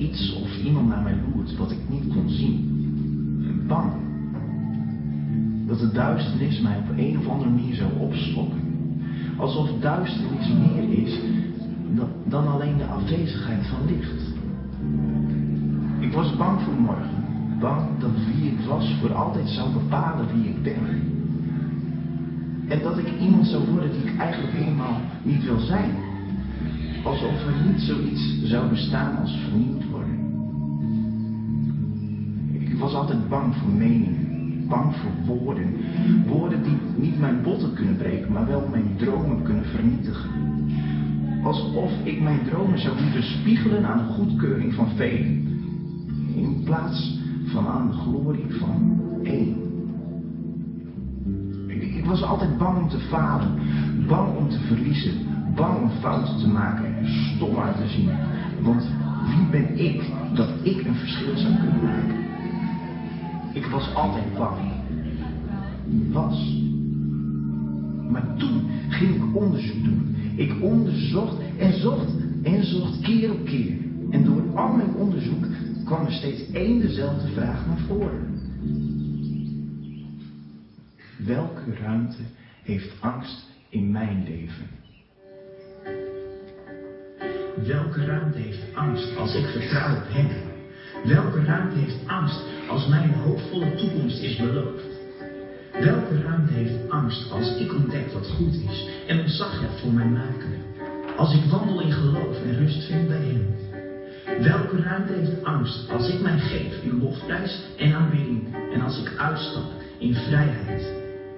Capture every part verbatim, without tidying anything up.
iets of iemand naar mij loert wat ik niet kon zien. Bang. Dat de duisternis mij op een of andere manier zou opslokken. Alsof duisternis meer is dan, dan alleen de afwezigheid van licht. Ik was bang voor morgen. Bang dat wie ik was voor altijd zou bepalen wie ik ben. En dat ik iemand zou worden die ik eigenlijk helemaal niet wil zijn. Alsof er niet zoiets zou bestaan als vernieuwd worden. Ik was altijd bang voor meningen. Bang voor woorden. Woorden die niet mijn botten kunnen breken, maar wel mijn dromen kunnen vernietigen. Alsof ik mijn dromen zou moeten spiegelen aan de goedkeuring van velen. In plaats van aan de glorie van één. Ik was altijd bang om te falen. Bang om te verliezen. Bang om fouten te maken en stom uit te zien. Want wie ben ik dat ik een verschil zou kunnen maken? Ik was altijd bang. Was. Maar toen ging ik onderzoek doen. Ik onderzocht en zocht en zocht keer op keer. En door al mijn onderzoek kwam er steeds één dezelfde vraag naar voren. Welke ruimte heeft angst in mijn leven? Welke ruimte heeft angst als ik vertrouw op hem? Welke ruimte heeft angst als mijn hoopvolle toekomst is beloofd? Welke ruimte heeft angst als ik ontdek wat goed is en ontzag heb voor mijn maker? Als ik wandel in geloof en rust vind bij hem? Welke ruimte heeft angst als ik mij geef in lofprijs en aanbidding en als ik uitstap in vrijheid?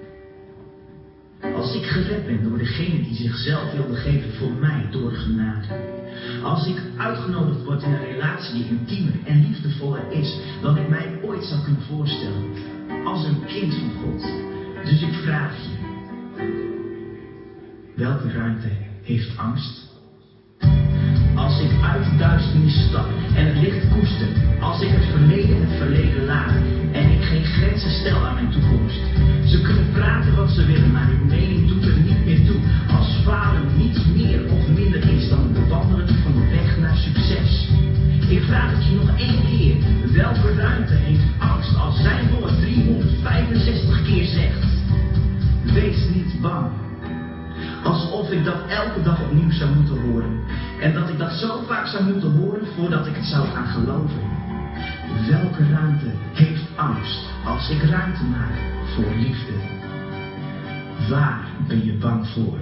Als ik gered ben door degene die zichzelf wilde geven voor mij door genade. Als ik uitgenodigd word in een relatie die intiemer en liefdevoller is dan ik mij ooit zou kunnen voorstellen. Als een kind van God. Dus ik vraag je. Welke ruimte heeft angst? Als ik uit de duisternis stap en het licht koester. Als ik het verleden het verleden laat. En ik geen grenzen stel aan mijn toekomst. Ze kunnen praten wat ze willen, maar hun mening doet er niet meer toe. Als falen niets meer of minder is dan het bewandelen van de weg naar succes. Ik vraag het je nog één keer. Welke ruimte heeft angst als zijn woord driehonderdvijfenzestig keer zegt? Wees niet bang. Alsof ik dat elke dag opnieuw zou moeten horen. En dat ik dat zo vaak zou moeten horen voordat ik het zou gaan geloven. Welke ruimte heeft angst als ik ruimte maak voor liefde? Waar ben je bang voor?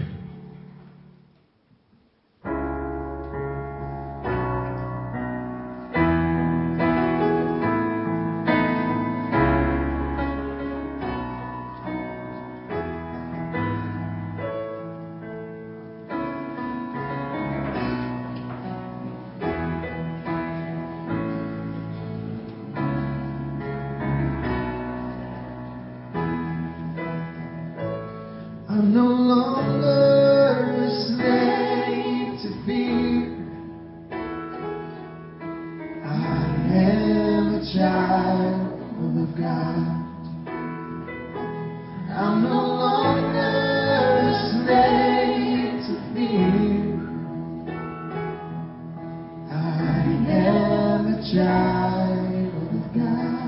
I'm no longer a slave to fear. I am a child of God. I'm no longer a slave to fear. I am a child of God.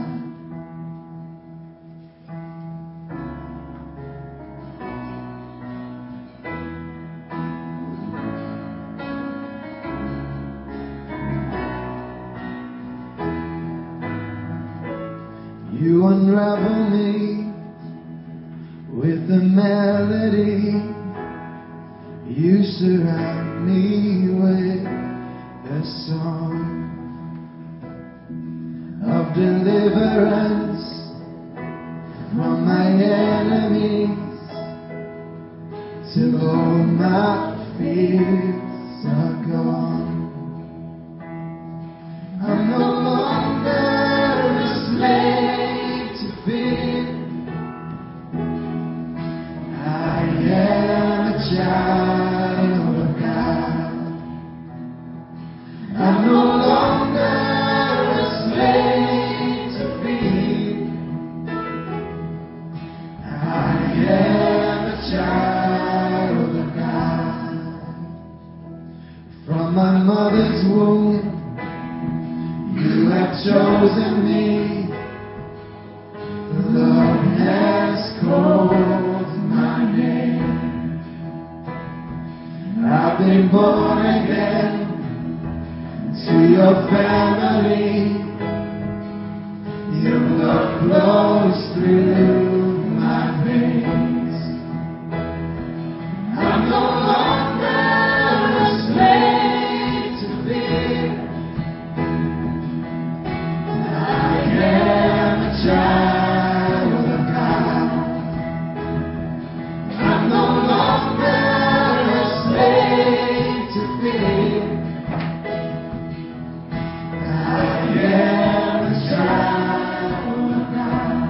You unravel me with a melody. You surround me with a song of deliverance from my enemies, till all my fears are gone. I'm no longer a slave to fear. I am a child of God. I'm no longer a slave to fear. I am a child of God. From my mother's womb, chosen me. Love has called my name. I've been born again to your family. Your love flows through my veins. I'm no longer a slave to fear. I am a child of God. I'm no longer a slave to fear. I am a child of God.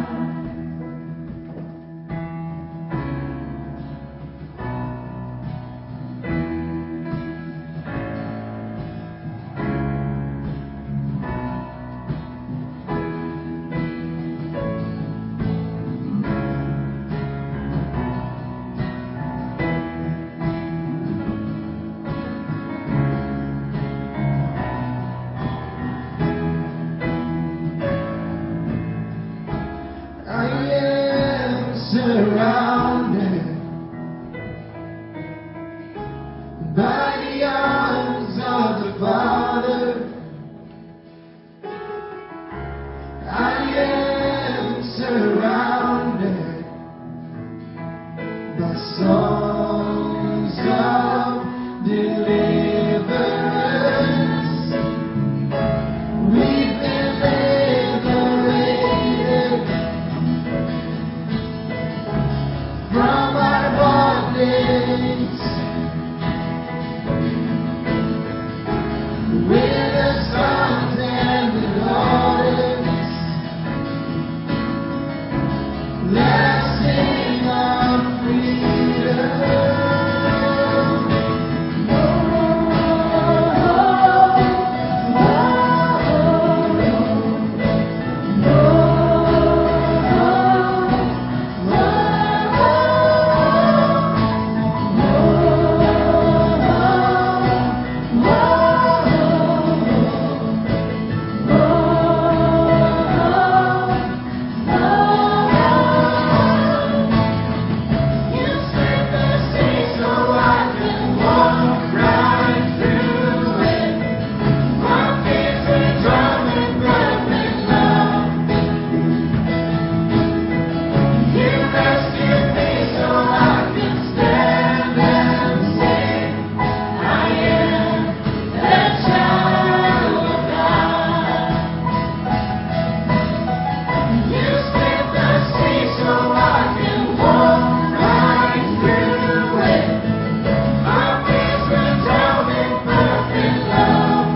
I am surrounded by the arms of the Father. I am surrounded by songs of deliverance. We've been liberated from our bondage. With the sons and the daughters, let us sing of freedom. Oh, oh, You split the sea so I can walk right through it. My fears were drowned in perfect love. You rescued me so I can stand and sing. I am a child of God. You split the sea so I can walk right through it. My fears were drowned in perfect love.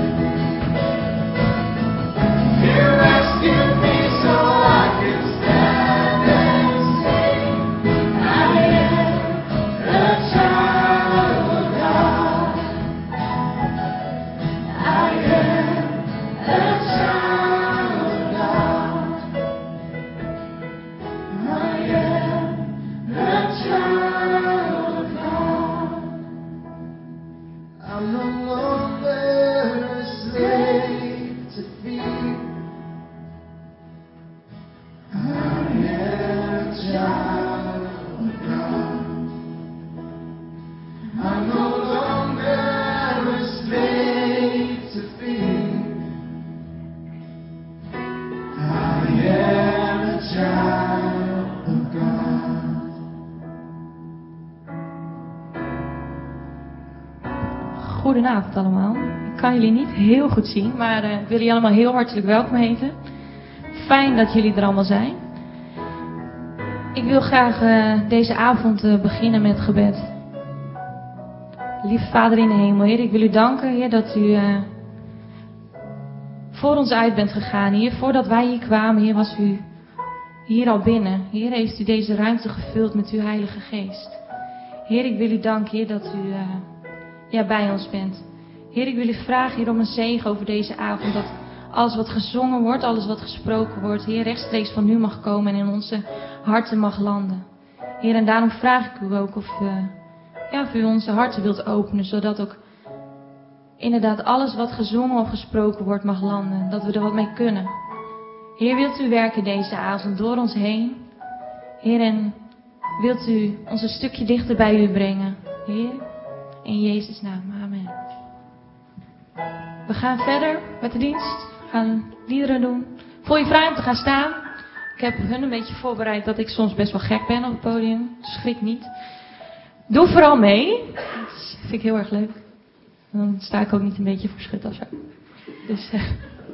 You rescued me so I can stand and sing. I am a child of God. I am a child of God. I am a child of God. I'm no longer a slave to fear. I am a child of God. I'm no longer a slave to fear. I am a child of God. Goedenavond allemaal. Ik kan jullie niet heel goed zien, maar eh, ik wil jullie allemaal heel hartelijk welkom heten. Fijn dat jullie er allemaal zijn. Ik wil graag eh, deze avond eh, beginnen met gebed. Lieve Vader in de hemel, Heer, ik wil u danken, Heer, dat u eh, voor ons uit bent gegaan. Heer, voordat wij hier kwamen, Heer, was u hier al binnen. Heer, heeft u deze ruimte gevuld met uw Heilige Geest. Heer, ik wil u danken, Heer, dat u... eh, ja, bij ons bent. Heer, ik wil u vragen, Heer, om een zegen over deze avond. Dat alles wat gezongen wordt, alles wat gesproken wordt, Heer, rechtstreeks van u mag komen en in onze harten mag landen. Heer, en daarom vraag ik u ook of, uh, ja, of u onze harten wilt openen, zodat ook inderdaad alles wat gezongen of gesproken wordt mag landen. Dat we er wat mee kunnen. Heer, wilt u werken deze avond door ons heen? Heer, en wilt u ons een stukje dichter bij u brengen? Heer, in Jezus' naam. Amen. We gaan verder met de dienst. We gaan liederen doen. Voel je vrij om te gaan staan? Ik heb hun een beetje voorbereid dat ik soms best wel gek ben op het podium. Schrik niet. Doe vooral mee. Dat vind ik heel erg leuk. En dan sta ik ook niet een beetje voor schut of zo. Dus... Uh,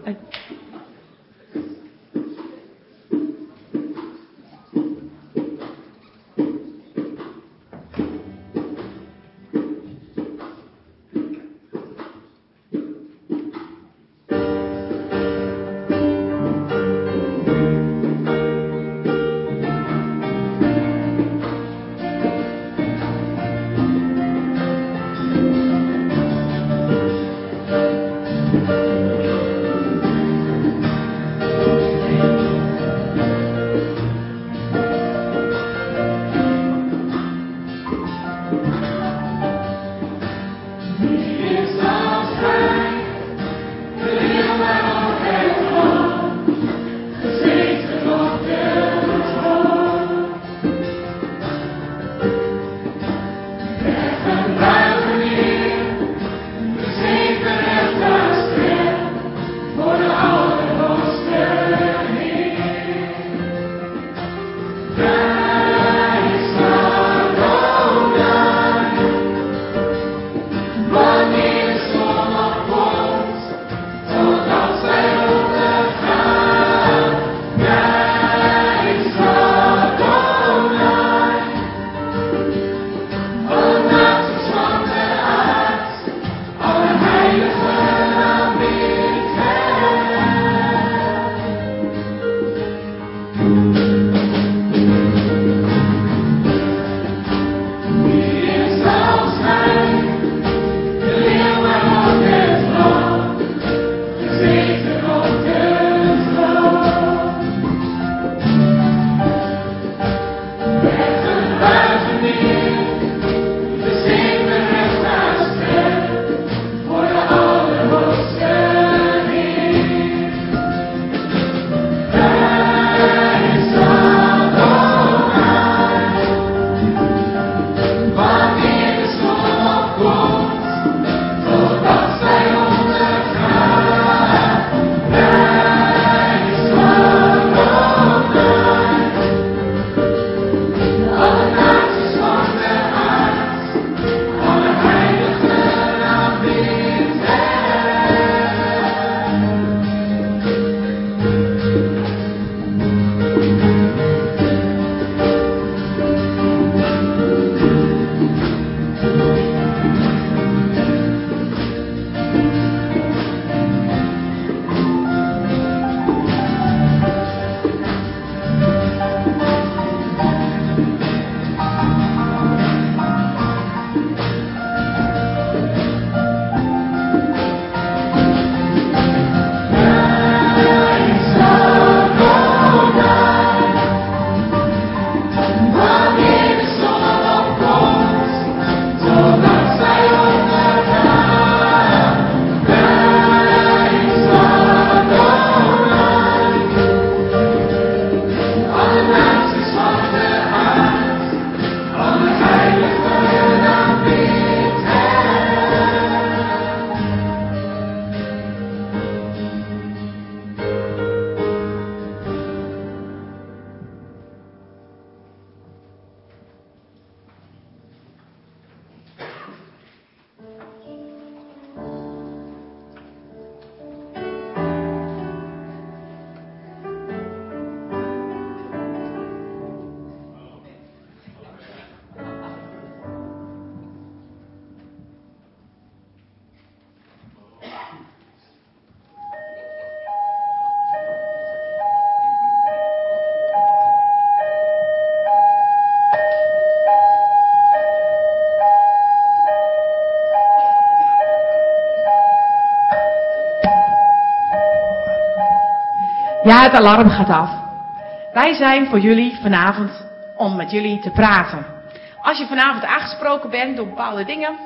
Ja, het alarm gaat af. Wij zijn voor jullie vanavond om met jullie te praten. Als je vanavond aangesproken bent door bepaalde dingen,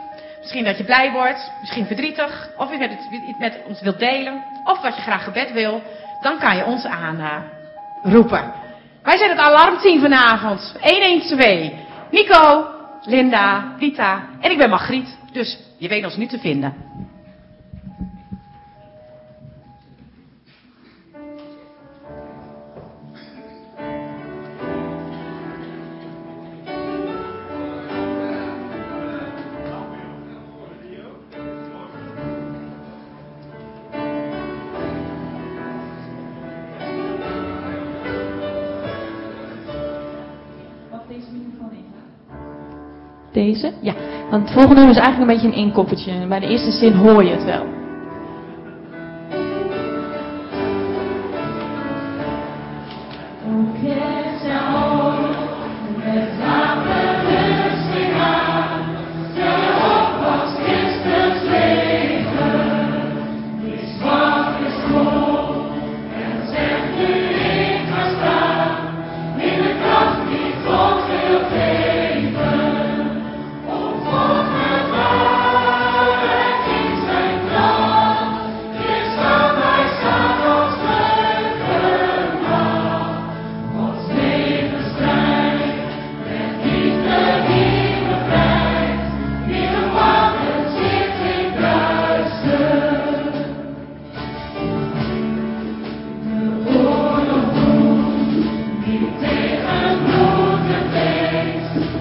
Misschien dat je blij wordt, misschien verdrietig, of je met, het, met ons wilt delen, of dat je graag gebed wil, dan kan je ons aanroepen. Uh, Wij zijn het alarmteam vanavond. een een twee. Nico, Linda, Rita en ik ben Margriet. Dus je weet ons nu te vinden. Deze? Ja. Want het volgende nummer is eigenlijk een beetje een inkoppertje. Bij de eerste zin hoor je het wel. Tegen bloed en vlees.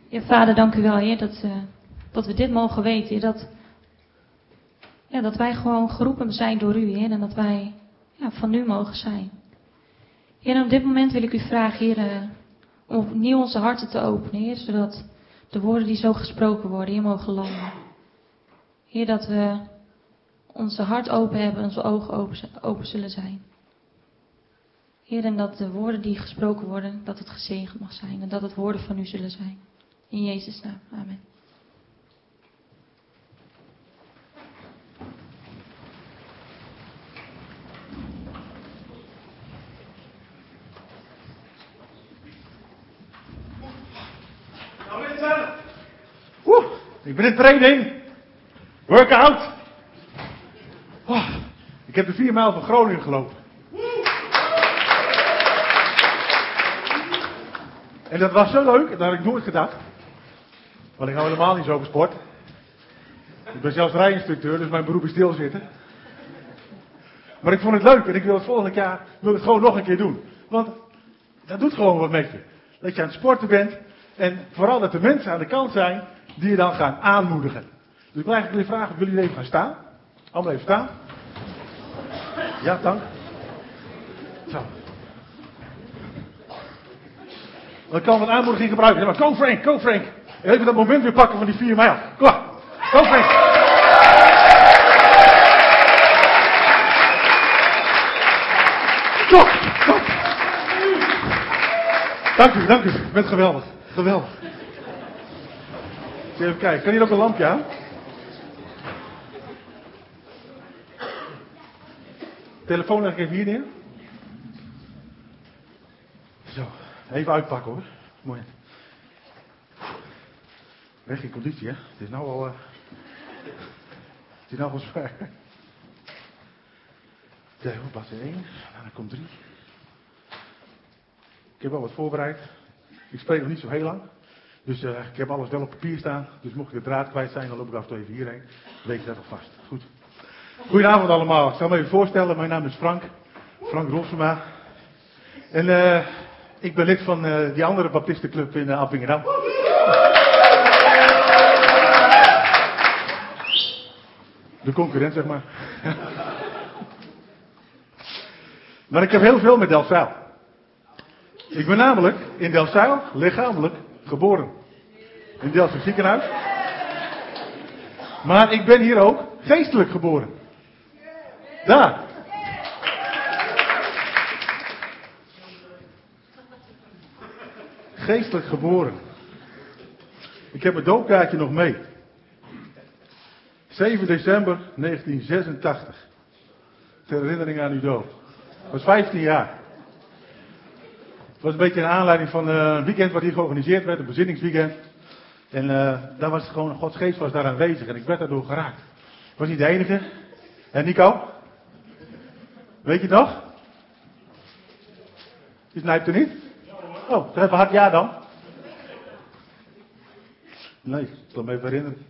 Ja, Vader, dank u wel, Heer, dat, uh, dat we dit mogen weten, Heer, dat, ja, dat wij gewoon geroepen zijn door u, Heer, en dat wij ja, van u mogen zijn. Heer, en op dit moment wil ik u vragen, Heer, uh, om opnieuw onze harten te openen, Heer, zodat de woorden die zo gesproken worden, Heer, mogen landen. Heer, dat we onze hart open hebben, onze ogen open, open zullen zijn. Heer, en dat de woorden die gesproken worden, dat het gezegend mag zijn. En dat het woorden van u zullen zijn. In Jezus' naam. Amen. Nou mensen, Oeh, ik ben in training. Workout. Oh, ik heb de vier mijl van Groningen gelopen. En dat was zo leuk, dat had ik nooit gedacht. Want ik hou helemaal niet zo van sport. Ik ben zelfs rijinstructeur, dus mijn beroep is stilzitten. Maar ik vond het leuk en ik wil het volgend jaar wil het gewoon nog een keer doen. Want dat doet gewoon wat met je. Dat je aan het sporten bent en vooral dat er mensen aan de kant zijn die je dan gaan aanmoedigen. Dus ik wil eigenlijk jullie vragen of jullie even gaan staan. Allemaal even staan. Ja, dank. Zo. Dan kan wat aanmoediging gebruiken. Ja, maar go Frank, go Frank. Even dat moment weer pakken van die vier mijl. Kom maar. Go Frank. Top, top. Dank u, dank u. Je bent geweldig. Geweldig. Even kijken, kan hier ook een lampje aan? Telefoon leg ik even hier neer. Zo, even uitpakken hoor. Mooi. Weg in conditie hè. Het is nou al... Uh... Het is nou wel zwaar. Ja, pas één. Nou, dan komt drie. Ik heb al wat voorbereid. Ik spreek nog niet zo heel lang. Dus uh, ik heb alles wel op papier staan. Dus mocht ik de draad kwijt zijn, dan loop ik af en toe even hierheen. Dan weet je dat alvast. Goed. Goedenavond allemaal. Ik zal me even voorstellen. Mijn naam is Frank. Frank Rolsema. En uh, ik ben lid van uh, die andere baptistenclub in uh, Appingedam. De concurrent, zeg maar. Maar ik heb heel veel met Delfzijl. Ik ben namelijk in Delfzijl lichamelijk geboren. In Delfzijl ziekenhuis. Maar ik ben hier ook geestelijk geboren. Daar. Geestelijk geboren. Ik heb mijn doopkaartje nog mee. zeven december negentien zesentachtig. Ter herinnering aan uw doop. Ik was vijftien jaar. Het was een beetje een aanleiding van een weekend wat hier georganiseerd werd, een bezinningsweekend. En uh, daar was het gewoon, Gods geest was daar aanwezig en ik werd daardoor geraakt. Ik was niet de enige. En Nico? Weet je het nog? Je snijpt er niet? Oh, zeg even hard ja dan. Nee, ik zal me even herinneren.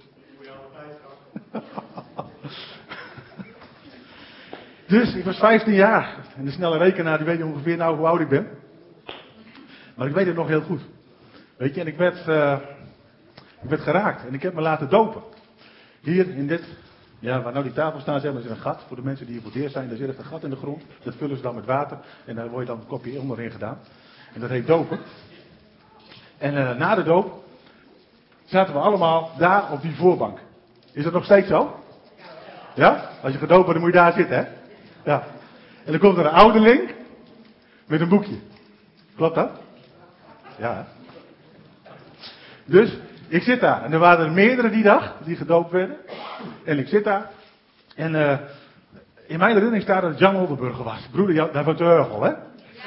Dus ik was vijftien jaar. En de snelle rekenaar die weet ongeveer nou hoe oud ik ben. Maar ik weet het nog heel goed. Weet je, en ik werd, uh, ik werd geraakt. En ik heb me laten dopen. Hier in dit, ja, waar nou die tafel staat, zeg maar, is er een gat. Voor de mensen die hier voor het eerst zijn, daar zit echt een gat in de grond. Dat vullen ze dan met water. En daar wordt dan een kopje onderin gedaan. En dat heet dopen. En uh, na de doop zaten we allemaal daar op die voorbank. Is dat nog steeds zo? Ja? Als je gedoopt wordt, dan moet je daar zitten, hè? Ja. En dan komt er een ouderling met een boekje. Klopt dat? Ja, hè? Dus, ik zit daar. En er waren er meerdere die dag, die gedoopt werden. En ik zit daar. En uh, in mijn herinnering staat dat Jan Oldenburger was. Broeder Jan, daar van Teugel, hè?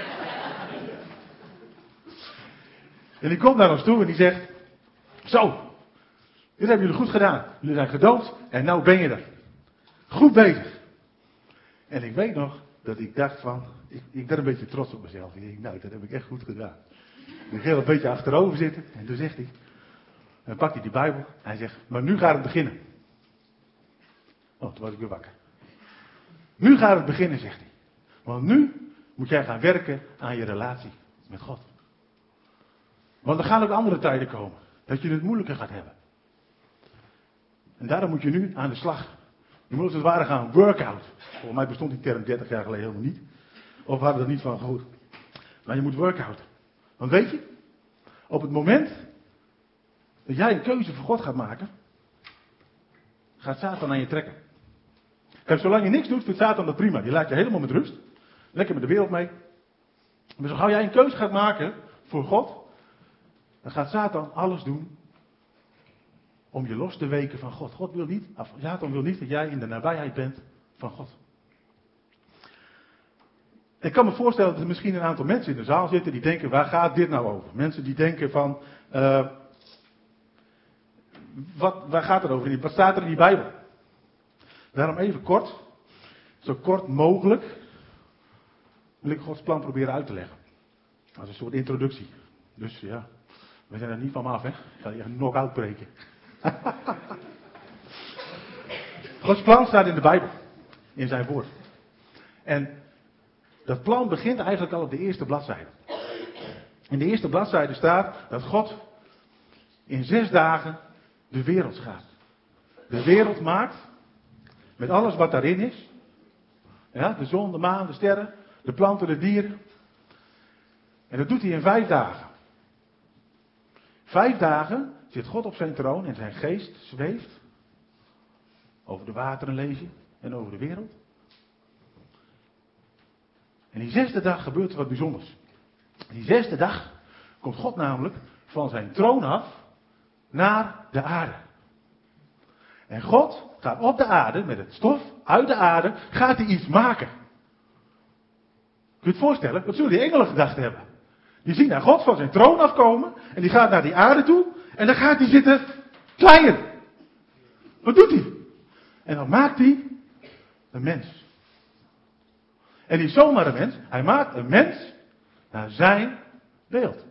En die komt naar ons toe en die zegt... Zo, dit hebben jullie goed gedaan. Jullie zijn gedoopt en nou ben je er. Goed bezig. En ik weet nog dat ik dacht van... Ik, ik werd een beetje trots op mezelf. Ik denk, nou, dat heb ik echt goed gedaan. Ik ging een beetje achterover zitten. En toen zegt hij... En dan pakt hij die Bijbel. En hij zegt, maar nu gaat het beginnen. Oh, toen was ik weer wakker. Nu gaat het beginnen, zegt hij. Want nu moet jij gaan werken aan je relatie met God. Want er gaan ook andere tijden komen. Dat je het moeilijker gaat hebben. En daarom moet je nu aan de slag. Je moet als het ware gaan workout. Volgens mij bestond die term dertig jaar geleden helemaal niet. Of we hadden er niet van gehoord. Maar je moet workout. Want weet je, op het moment dat jij een keuze voor God gaat maken, gaat Satan aan je trekken. Kijk, zolang je niks doet, vindt Satan dat prima. Die laat je helemaal met rust. Lekker met de wereld mee. Maar zo gauw jij een keuze gaat maken voor God, dan gaat Satan alles doen om je los te weken van God. God wil niet, of Satan wil niet dat jij in de nabijheid bent van God. Ik kan me voorstellen dat er misschien een aantal mensen in de zaal zitten die denken, waar gaat dit nou over? Mensen die denken van, uh, wat, waar gaat het over? Wat staat er in die Bijbel? Daarom even kort, zo kort mogelijk, wil ik Gods plan proberen uit te leggen. Als een soort introductie. Dus ja, we zijn er niet van af, hè. Ik ga je echt knock-out breken. Gods plan staat in de Bijbel. In zijn woord. En dat plan begint eigenlijk al op de eerste bladzijde. In de eerste bladzijde staat dat God in zes dagen de wereld schaapt. De wereld maakt, met alles wat daarin is. Ja, de zon, de maan, de sterren, de planten, de dieren. En dat doet hij in vijf dagen. Vijf dagen zit God op zijn troon en zijn geest zweeft over de wateren, lees je, en over de wereld. En die zesde dag gebeurt er wat bijzonders. Die zesde dag komt God namelijk van zijn troon af naar de aarde. En God gaat op de aarde, met het stof uit de aarde, gaat hij iets maken. Kun je het voorstellen? Wat zullen die engelen gedacht hebben? Die zien naar God van zijn troon afkomen en die gaat naar die aarde toe en dan gaat hij zitten kleien. Wat doet hij? En dan maakt hij een mens. En niet zomaar een mens, hij maakt een mens naar zijn beeld.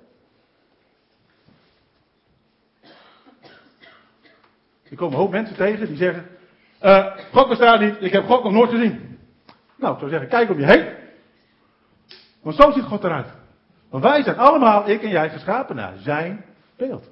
Er komen een hoop mensen tegen die zeggen, uh, God bestaat niet, ik heb God nog nooit gezien. Nou, ik zou zeggen, kijk om je heen. Want zo ziet God eruit. Want wij zijn allemaal, ik en jij, geschapen naar zijn beeld.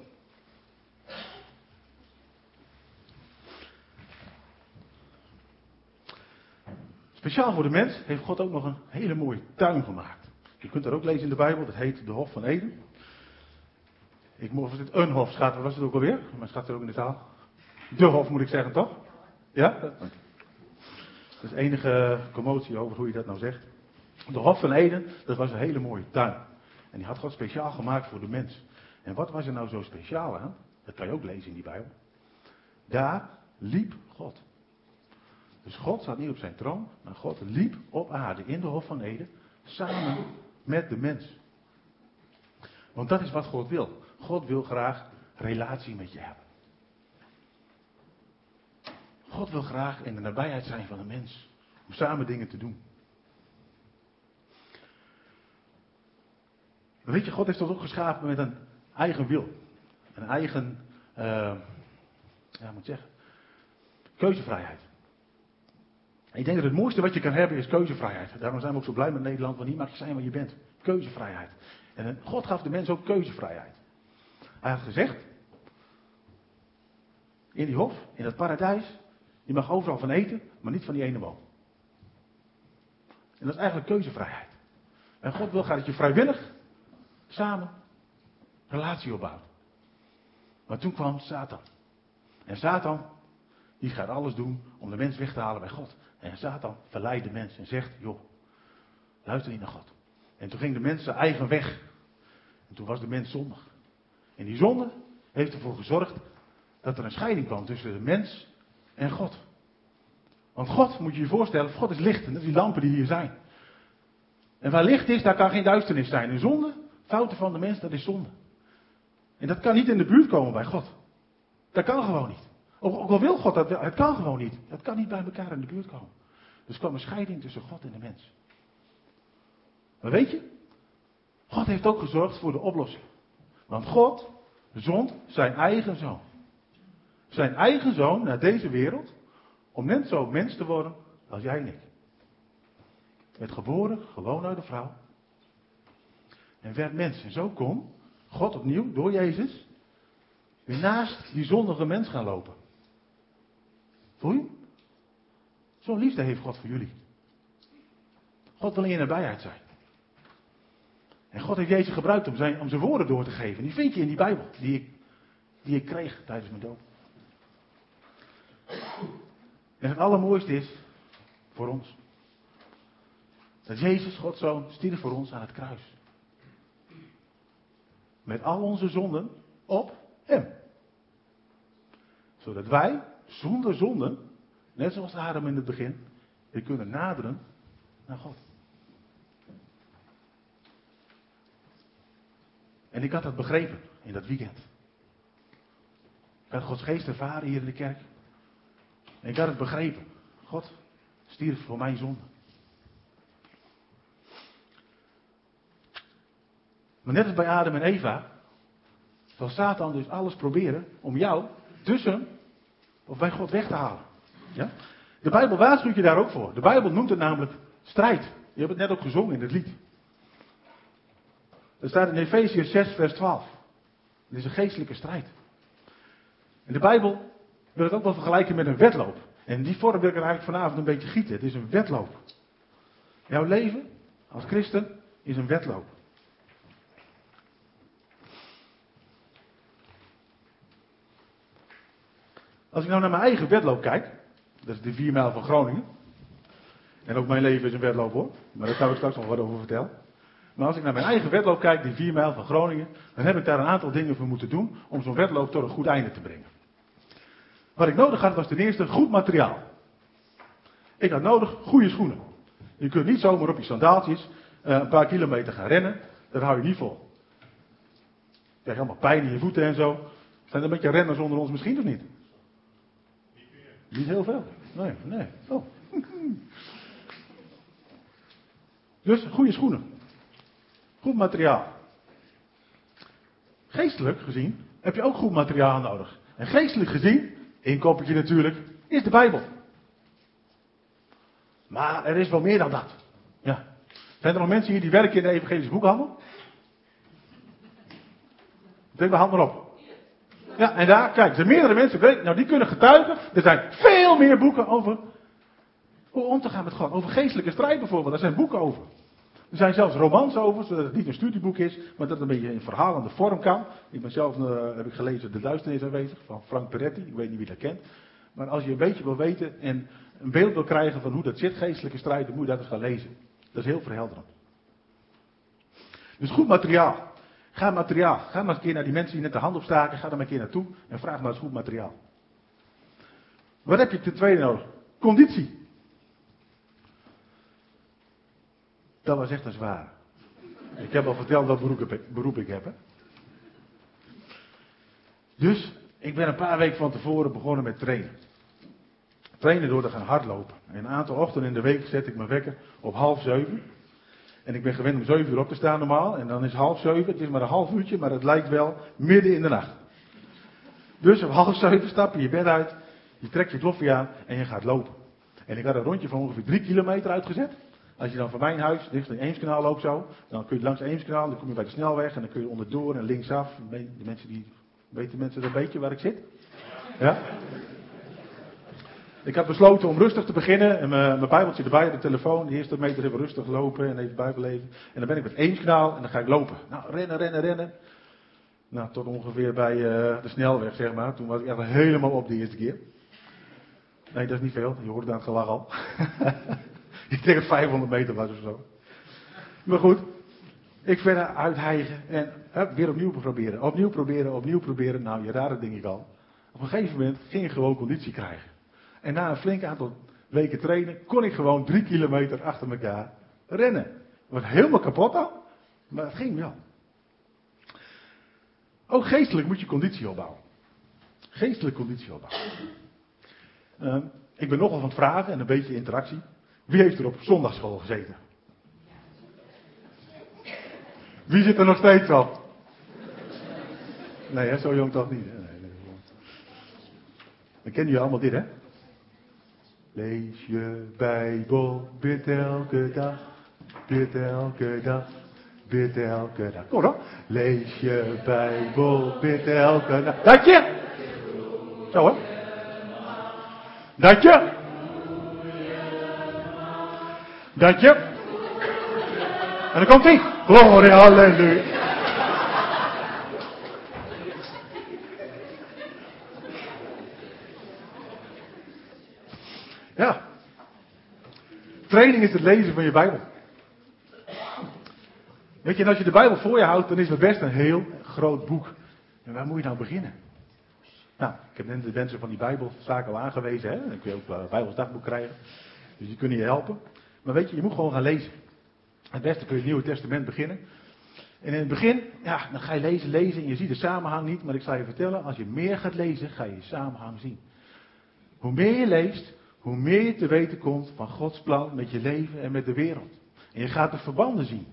Speciaal voor de mens heeft God ook nog een hele mooie tuin gemaakt. Je kunt dat ook lezen in de Bijbel, dat heet de Hof van Eden. Ik mocht, was het een hof, schat, wat was het ook alweer? Maar staat er ook in de taal. De Hof moet ik zeggen, toch? Ja? Er is enige commotie over hoe je dat nou zegt. De Hof van Eden, dat was een hele mooie tuin. En die had God speciaal gemaakt voor de mens. En wat was er nou zo speciaal aan? Dat kan je ook lezen in die Bijbel. Daar liep God. Dus God zat niet op zijn troon, maar God liep op aarde in de Hof van Eden, samen met de mens. Want dat is wat God wil. God wil graag relatie met je hebben. God wil graag in de nabijheid zijn van de mens, om samen dingen te doen. Maar weet je, God heeft ons ook geschapen met een eigen wil. Een eigen, uh, ja, moet ik zeggen, keuzevrijheid. En ik denk dat het mooiste wat je kan hebben is keuzevrijheid. Daarom zijn we ook zo blij met Nederland, want hier mag je zijn wat je bent. Keuzevrijheid. En God gaf de mens ook keuzevrijheid. Hij had gezegd, in die hof, in dat paradijs, je mag overal van eten, maar niet van die ene boom. En dat is eigenlijk keuzevrijheid. En God wil graag dat je vrijwillig samen relatie opbouwt. Maar toen kwam Satan. En Satan, die gaat alles doen om de mens weg te halen bij God. En Satan verleidt de mens en zegt, joh, luister niet naar God. En toen ging de mens zijn eigen weg. En toen was de mens zondig. En die zonde heeft ervoor gezorgd dat er een scheiding kwam tussen de mens en God. Want God, moet je je voorstellen, God is licht. En dat is die lampen die hier zijn. En waar licht is, daar kan geen duisternis zijn. En zonde, fouten van de mens, dat is zonde. En dat kan niet in de buurt komen bij God. Dat kan gewoon niet. Ook, ook al wil God dat wel, het kan gewoon niet. Dat kan niet bij elkaar in de buurt komen. Dus er kwam een scheiding tussen God en de mens. Maar weet je, God heeft ook gezorgd voor de oplossing. Want God zond zijn eigen zoon. Zijn eigen zoon naar deze wereld, om net zo mens te worden als jij en ik. Werd geboren, gewoon uit de vrouw. En werd mens. En zo kon God opnieuw, door Jezus, weer naast die zondige mens gaan lopen. Voel je? Zo'n liefde heeft God voor jullie. God wil in je nabijheid zijn. En God heeft Jezus gebruikt om zijn, om zijn woorden door te geven. Die vind je in die Bijbel, die ik, die ik kreeg tijdens mijn dood. En het allermooiste is, voor ons, dat Jezus, Gods Zoon, stierf voor ons aan het kruis. Met al onze zonden op hem. Zodat wij, zonder zonden, net zoals Adam in het begin, weer kunnen naderen naar God. En ik had dat begrepen in dat weekend. Ik had Gods geest ervaren hier in de kerk. En ik had het begrepen. God stierf voor mijn zonde. Maar net als bij Adam en Eva, zal Satan dus alles proberen om jou tussen of bij God weg te halen. Ja? De Bijbel waarschuwt je daar ook voor. De Bijbel noemt het namelijk strijd. Je hebt het net ook gezongen in het lied. Er staat in Efesiërs zes vers twaalf. Het is een geestelijke strijd. En de Bijbel wil het ook wel vergelijken met een wedloop. En die vorm wil ik er eigenlijk vanavond een beetje gieten. Het is een wedloop. Jouw leven als christen is een wedloop. Als ik nou naar mijn eigen wedloop kijk, dat is de vier mijl van Groningen. En ook mijn leven is een wedloop hoor, maar daar kan ik straks nog wat over vertellen. Maar als ik naar mijn eigen wedloop kijk, die vier mijl van Groningen, dan heb ik daar een aantal dingen voor moeten doen om zo'n wedloop tot een goed einde te brengen. Wat ik nodig had was ten eerste goed materiaal. Ik had nodig goede schoenen. Je kunt niet zomaar op je sandaaltjes uh, een paar kilometer gaan rennen, dat hou je niet vol. Je krijgt allemaal pijn in je voeten en zo. Zijn er een beetje renners onder ons misschien of niet? Niet heel veel. Nee, nee. Oh. Dus goede schoenen. Goed materiaal. Geestelijk gezien heb je ook goed materiaal nodig. En geestelijk gezien, inkoppertje natuurlijk, is de Bijbel. Maar er is wel meer dan dat. Ja. Zijn er nog mensen hier die werken in de evangelische boekhandel? Druk de hand maar op. Ja, en daar, kijk, er zijn meerdere mensen, nou die kunnen getuigen. Er zijn veel meer boeken over hoe om te gaan met God. Over geestelijke strijd bijvoorbeeld, daar zijn boeken over. Er zijn zelfs romans over, zodat het niet een studieboek is, maar dat het een beetje in verhalende vorm kan. Ik ben zelf, uh, heb ik gelezen, De Duisternis aanwezig, van Frank Peretti, ik weet niet wie dat kent. Maar als je een beetje wil weten en een beeld wil krijgen van hoe dat zit, geestelijke strijd, dan moet je dat eens gaan lezen. Dat is heel verhelderend. Dus goed materiaal. Ga materiaal. Ga maar eens een keer naar die mensen die net de hand opstaken. Ga er maar een keer naartoe en vraag maar eens goed materiaal. Wat heb je ten tweede nodig? Conditie. Dat was echt een zware. Ik heb al verteld wat beroep ik, beroep ik heb. Hè? Dus ik ben een paar weken van tevoren begonnen met trainen. Trainen door te gaan hardlopen. En een aantal ochtenden in de week zet ik mijn wekker op half zeven. En ik ben gewend om zeven uur op te staan normaal. En dan is half zeven. Het is maar een half uurtje, maar het lijkt wel midden in de nacht. Dus om half zeven stap je je bed uit. Je trekt je kloffie aan en je gaat lopen. En ik had een rondje van ongeveer drie kilometer uitgezet. Als je dan van mijn huis richting Eemskanaal loopt zo. Dan kun je langs Eemskanaal, dan kom je bij de snelweg. En dan kun je onderdoor en linksaf. De mensen die, weten mensen een beetje waar ik zit? Ja? Ik had besloten om rustig te beginnen. En mijn, mijn bijbeltje erbij op de telefoon. De eerste meter even rustig lopen en even bijbel lezen. En dan ben ik met Eemskanaal en dan ga ik lopen. Nou, rennen, rennen, rennen. Nou, tot ongeveer bij uh, de snelweg, zeg maar. Toen was ik echt helemaal op de eerste keer. Nee, dat is niet veel. Je hoort het aan het gelach al. Ik denk dat het vijfhonderd meter was of zo. Maar goed. Ik verder uithijgen en hup, weer opnieuw proberen. Opnieuw proberen, opnieuw proberen. Nou, je rare ding ik al. Op een gegeven moment ging ik gewoon conditie krijgen. En na een flink aantal weken trainen kon ik gewoon drie kilometer achter elkaar rennen. Ik was helemaal kapot al, maar het ging wel. Ook geestelijk moet je conditie opbouwen. Geestelijk conditie opbouwen. Uh, ik ben nogal van het vragen en een beetje interactie. Wie heeft er op zondagsschool gezeten? Wie zit er nog steeds op? Nee, hè, zo jong toch niet. Hè? Nee, nee. Dan kennen jullie allemaal dit, hè? Lees je Bijbel, bid elke dag, bid elke dag. bid elke dag. Kom dan. Lees je Bijbel, bid elke dag. Dat je. Zo hè. Dat je. Dat je. En dan komt hij. Gloria, halleluja. Ja. Training is het lezen van je Bijbel. Weet je, en als je de Bijbel voor je houdt, dan is het best een heel groot boek. En waar moet je nou beginnen? Nou, ik heb net de mensen van die Bijbelzaak al aangewezen. Hè? Dan kun je ook een Bijbels dagboek krijgen. Dus die kunnen je helpen. Maar weet je, je moet gewoon gaan lezen. Het beste kun je het Nieuwe Testament beginnen. En in het begin, ja, dan ga je lezen, lezen en je ziet de samenhang niet. Maar ik zal je vertellen, als je meer gaat lezen, ga je de samenhang zien. Hoe meer je leest, hoe meer je te weten komt van Gods plan met je leven en met de wereld. En je gaat de verbanden zien.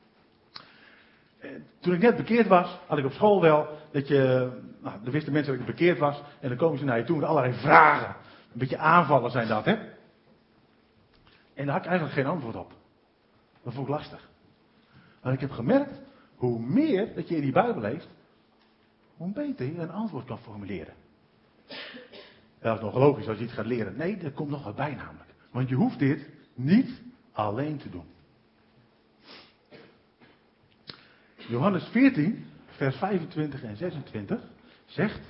Toen ik net bekeerd was, had ik op school wel dat je, nou, dan wisten mensen dat ik bekeerd was. En dan komen ze naar je toe met allerlei vragen. Een beetje aanvallen zijn dat, hè. En daar had ik eigenlijk geen antwoord op. Dat vond ik lastig. Maar ik heb gemerkt, hoe meer dat je in die Bijbel leest, hoe beter je een antwoord kan formuleren. Dat is nog logisch als je iets gaat leren. Nee, er komt nog wat bij namelijk. Want je hoeft dit niet alleen te doen. Johannes veertien, vers vijfentwintig en zesentwintig zegt.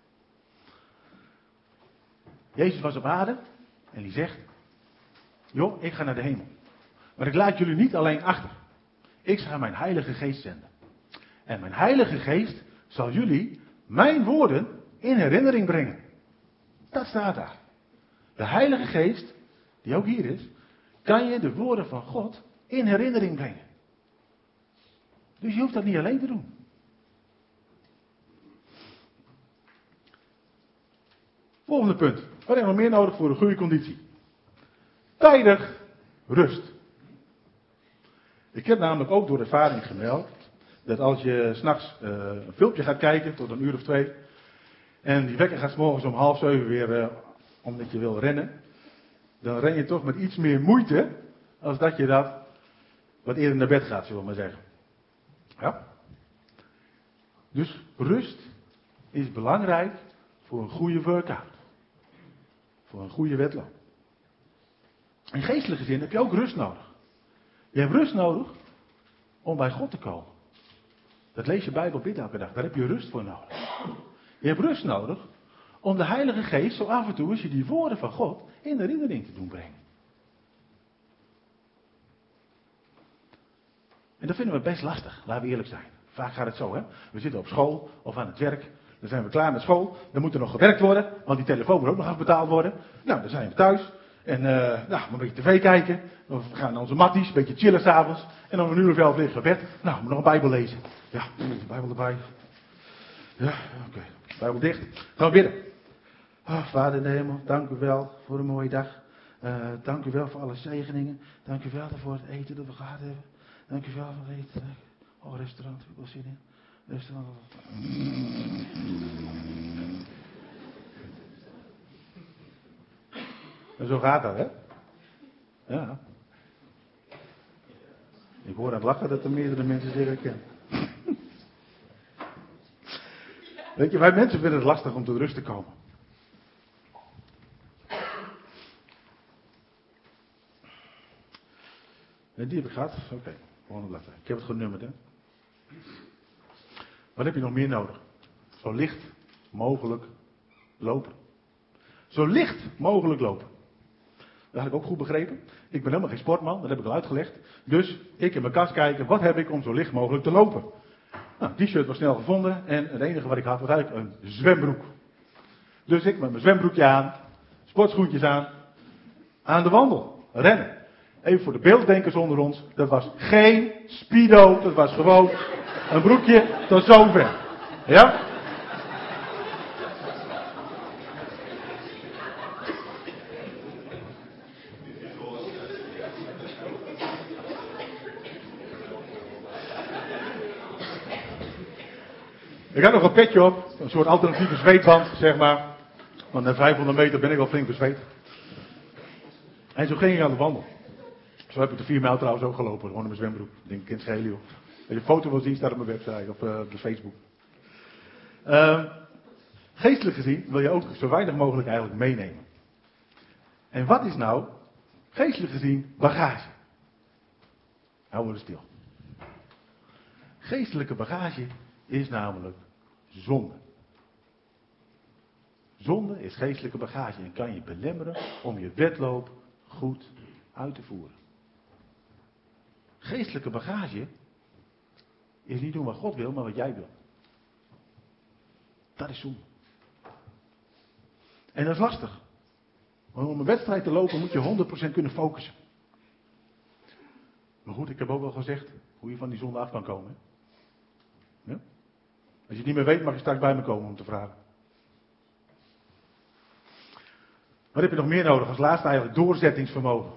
Jezus was op aarde en die zegt. Joh, ik ga naar de hemel. Maar ik laat jullie niet alleen achter. Ik ga mijn Heilige Geest zenden. En mijn Heilige Geest zal jullie mijn woorden in herinnering brengen. Dat staat daar. De Heilige Geest, die ook hier is, kan je de woorden van God in herinnering brengen. Dus je hoeft dat niet alleen te doen. Volgende punt. Wat hebben we nog meer nodig voor een goede conditie? Tijdig rust. Ik heb namelijk ook door ervaring gemeld dat als je s'nachts uh, een filmpje gaat kijken tot een uur of twee en die wekker gaat 's morgens om half zeven weer uh, omdat je wil rennen, dan ren je toch met iets meer moeite als dat je dat wat eerder naar bed gaat, zullen we maar zeggen. Ja? Dus rust is belangrijk voor een goede workout. Voor een goede wedloop. In geestelijke zin heb je ook rust nodig. Je hebt rust nodig om bij God te komen. Dat lees je Bijbel bid elke dag. Daar heb je rust voor nodig. Je hebt rust nodig om de Heilige Geest zo af en toe als je die woorden van God in herinnering te doen brengen. En dat vinden we best lastig, laten we eerlijk zijn. Vaak gaat het zo, hè. We zitten op school of aan het werk. Dan zijn we klaar met school. Dan moet er nog gewerkt worden, want die telefoon moet ook nog afbetaald worden. Nou, dan zijn we thuis. En uh, nou, een beetje tv kijken. We gaan naar onze matties, een beetje chillen s'avonds. En dan om een uur of elf liggen we op bed. Nou, we moeten nog een Bijbel lezen. Ja, de Bijbel erbij. Ja, oké. Okay. Bijbel dicht. Gaan we bidden. Oh, Vader in de hemel, dank u wel voor een mooie dag. Uh, dank u wel voor alle zegeningen. Dank u wel voor het eten dat we gehad hebben. Dank u wel voor het eten. Oh, restaurant, ik wil zin in. Restaurant. En zo gaat dat, hè? Ja. Ik hoor aan het lachen dat er meerdere mensen zich herkennen. Weet je, wij mensen vinden het lastig om tot rust te komen. Nee, die heb ik gehad. Oké, okay. Volgende bladzijde. Ik heb het genummerd, hè. Wat heb je nog meer nodig? Zo licht mogelijk lopen. Zo licht mogelijk lopen. Dat had ik ook goed begrepen. Ik ben helemaal geen sportman, dat heb ik al uitgelegd. Dus ik in mijn kast kijken, wat heb ik om zo licht mogelijk te lopen? Nou, t-shirt was snel gevonden en het enige wat ik had was eigenlijk een zwembroek. Dus ik met mijn zwembroekje aan, sportschoentjes aan, aan de wandel, rennen. Even voor de beelddenkers onder ons, dat was geen speedo, dat was gewoon een broekje tot zover. Ja? Ik had nog een petje op, een soort alternatieve zweetband, zeg maar. Want na vijfhonderd meter ben ik al flink bezweet. En zo ging ik aan de wandel. Zo heb ik de vier mijl trouwens ook gelopen, gewoon in mijn zwembroek. Ik denk, kind schelen joh. je een foto wil zien, staat op mijn website of uh, op de Facebook. Uh, geestelijk gezien wil je ook zo weinig mogelijk eigenlijk meenemen. En wat is nou, geestelijk gezien, bagage? Hou we stil. Geestelijke bagage is namelijk zonde. Zonde is geestelijke bagage en kan je belemmeren om je wedloop goed uit te voeren. Geestelijke bagage is niet doen wat God wil, maar wat jij wil. Dat is zonde. En dat is lastig. Want om een wedstrijd te lopen moet je honderd procent kunnen focussen. Maar goed, ik heb ook wel gezegd hoe je van die zonde af kan komen. Hè? Ja? Als je het niet meer weet, mag je straks bij me komen om te vragen. Wat heb je nog meer nodig? Als laatste eigenlijk doorzettingsvermogen.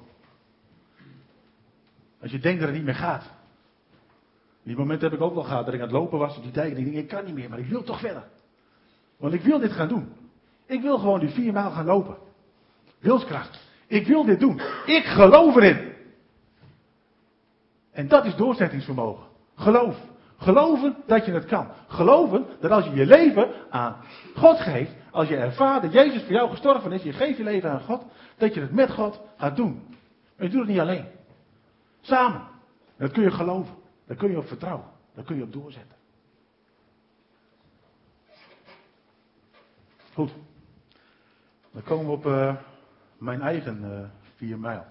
Als je denkt dat het niet meer gaat. Die momenten heb ik ook wel gehad dat ik aan het lopen was op die dijk en ik denk, ik kan niet meer, maar ik wil toch verder. Want ik wil dit gaan doen. Ik wil gewoon die vier maal gaan lopen. Wilskracht. Ik wil dit doen. Ik geloof erin. En dat is doorzettingsvermogen. Geloof. Geloven dat je het kan. Geloven dat als je je leven aan God geeft, als je ervaart dat Jezus voor jou gestorven is, je geeft je leven aan God, dat je het met God gaat doen. En je doet het niet alleen. Samen. Dat kun je geloven. Daar kun je op vertrouwen. Daar kun je op doorzetten. Goed. Dan komen we op uh, mijn eigen uh, vier mijl.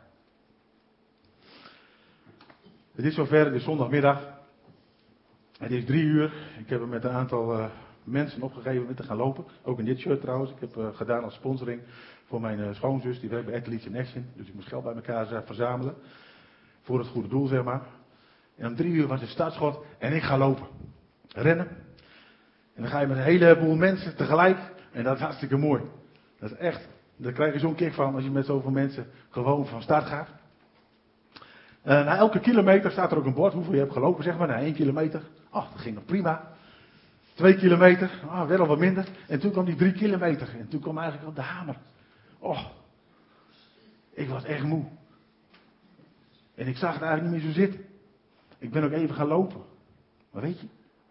Het is zover, het is zondagmiddag. Het is drie uur. Ik heb er met een aantal uh, mensen opgegeven om te gaan lopen. Ook in dit shirt trouwens. Ik heb uh, gedaan als sponsoring voor mijn uh, schoonzus. Die werkt bij Athletes in Action. Dus ik moest geld bij elkaar uh, verzamelen. Voor het goede doel, zeg maar. En om drie uur was het startschot en ik ga lopen. Rennen. En dan ga je met een heleboel mensen tegelijk. En dat is hartstikke mooi. Dat is echt, daar krijg je zo'n kick van als je met zoveel mensen gewoon van start gaat. Uh, na elke kilometer staat er ook een bord hoeveel je hebt gelopen, zeg maar. Na één kilometer. Oh, dat ging nog prima. Twee kilometer. Ah, oh, wel al wat minder. En toen kwam die drie kilometer. En toen kwam eigenlijk op de hamer. Oh, ik was echt moe. En ik zag het eigenlijk niet meer zo zitten. Ik ben ook even gaan lopen. Maar weet je?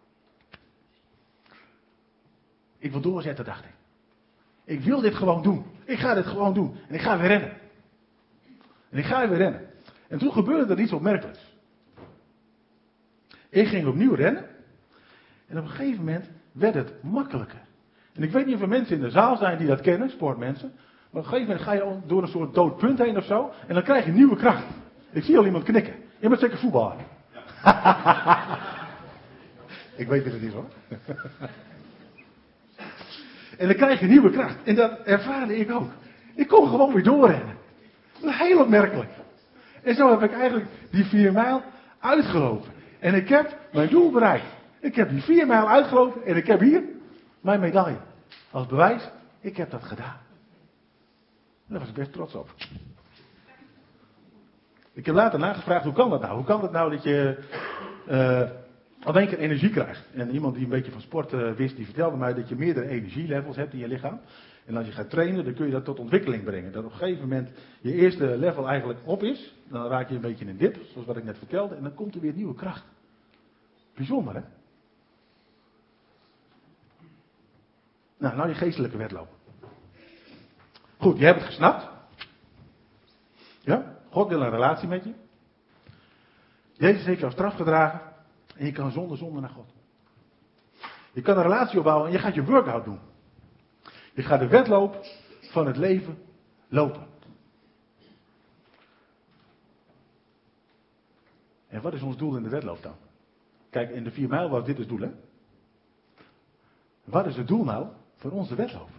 Ik wil doorzetten, dacht ik. Ik wil dit gewoon doen. Ik ga dit gewoon doen. En ik ga weer rennen. En ik ga weer rennen. En toen gebeurde er iets opmerkelijks. Ik ging opnieuw rennen. En op een gegeven moment werd het makkelijker. En ik weet niet of er mensen in de zaal zijn die dat kennen, sportmensen. Maar op een gegeven moment ga je door een soort dood punt heen of zo. En dan krijg je nieuwe kracht. Ik zie al iemand knikken. Je bent zeker voetballer. Ik weet dat het is hoor. En dan krijg je nieuwe kracht. En dat ervaarde ik ook. Ik kon gewoon weer doorrennen. Dat is heel opmerkelijk. En zo heb ik eigenlijk die vier mijl uitgelopen. En ik heb mijn doel bereikt. Ik heb die vier mijl uitgelopen en ik heb hier mijn medaille. Als bewijs, ik heb dat gedaan. Daar was ik best trots op. Ik heb later nagevraagd, hoe kan dat nou? Hoe kan het nou dat je uh, op één keer energie krijgt? En iemand die een beetje van sport uh, wist, die vertelde mij dat je meerdere energielevels hebt in je lichaam. En als je gaat trainen, dan kun je dat tot ontwikkeling brengen. Dat op een gegeven moment je eerste level eigenlijk op is. Dan raak je een beetje in een dip, zoals wat ik net vertelde. En dan komt er weer nieuwe kracht. Bijzonder, hè? Nou, nou je geestelijke wedloop. Goed, je hebt het gesnapt. Ja? God wil een relatie met je. Jezus heeft jou straf gedragen. En je kan zonder zonde naar God. Je kan een relatie opbouwen en je gaat je workout doen. Je gaat de wedloop van het leven lopen. En wat is ons doel in de wedloop dan? Kijk, in de vier mijl was dit het doel, hè? Wat is het doel nou voor onze wedloop?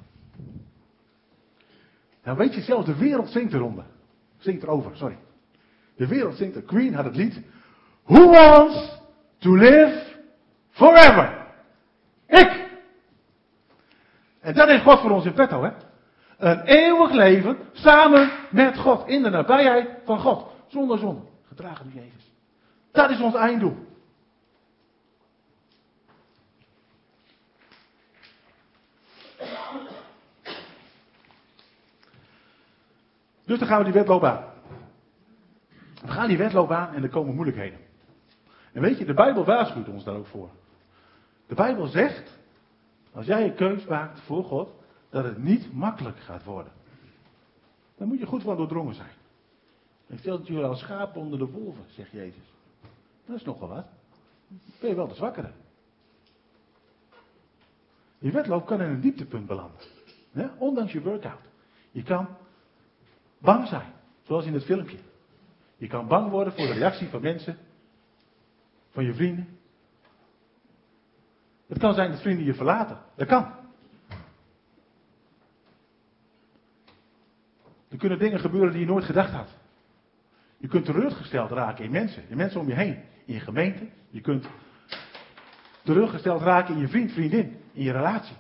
Nou weet je, zelfs de wereld zingt eronder. Zingt erover, sorry. De wereld zingt er. Queen had het lied. Who wants to live forever? Ik! En dat heeft God voor ons in petto, hè? Een eeuwig leven samen met God. In de nabijheid van God. Zonder zonde. Gedragen door Jezus. Dat is ons einddoel. Dus dan gaan we die wedloop aan. We gaan die wedloop aan en er komen moeilijkheden. En weet je, de Bijbel waarschuwt ons daar ook voor. De Bijbel zegt, als jij een keus maakt voor God, dat het niet makkelijk gaat worden. Daar moet je goed van doordrongen zijn. Ik stel jullie als schapen onder de wolven, zegt Jezus. Dat is nogal wat. Ben je wel de zwakkere. Je wedloop kan in een dieptepunt belanden. Ja? Ondanks je workout. Je kan bang zijn, zoals in het filmpje. Je kan bang worden voor de reactie van mensen, van je vrienden. Het kan zijn dat vrienden je verlaten. Dat kan. Er kunnen dingen gebeuren die je nooit gedacht had. Je kunt teleurgesteld raken in mensen, in mensen om je heen, in je gemeente. Je kunt teleurgesteld raken in je vriend, vriendin, in je relatie.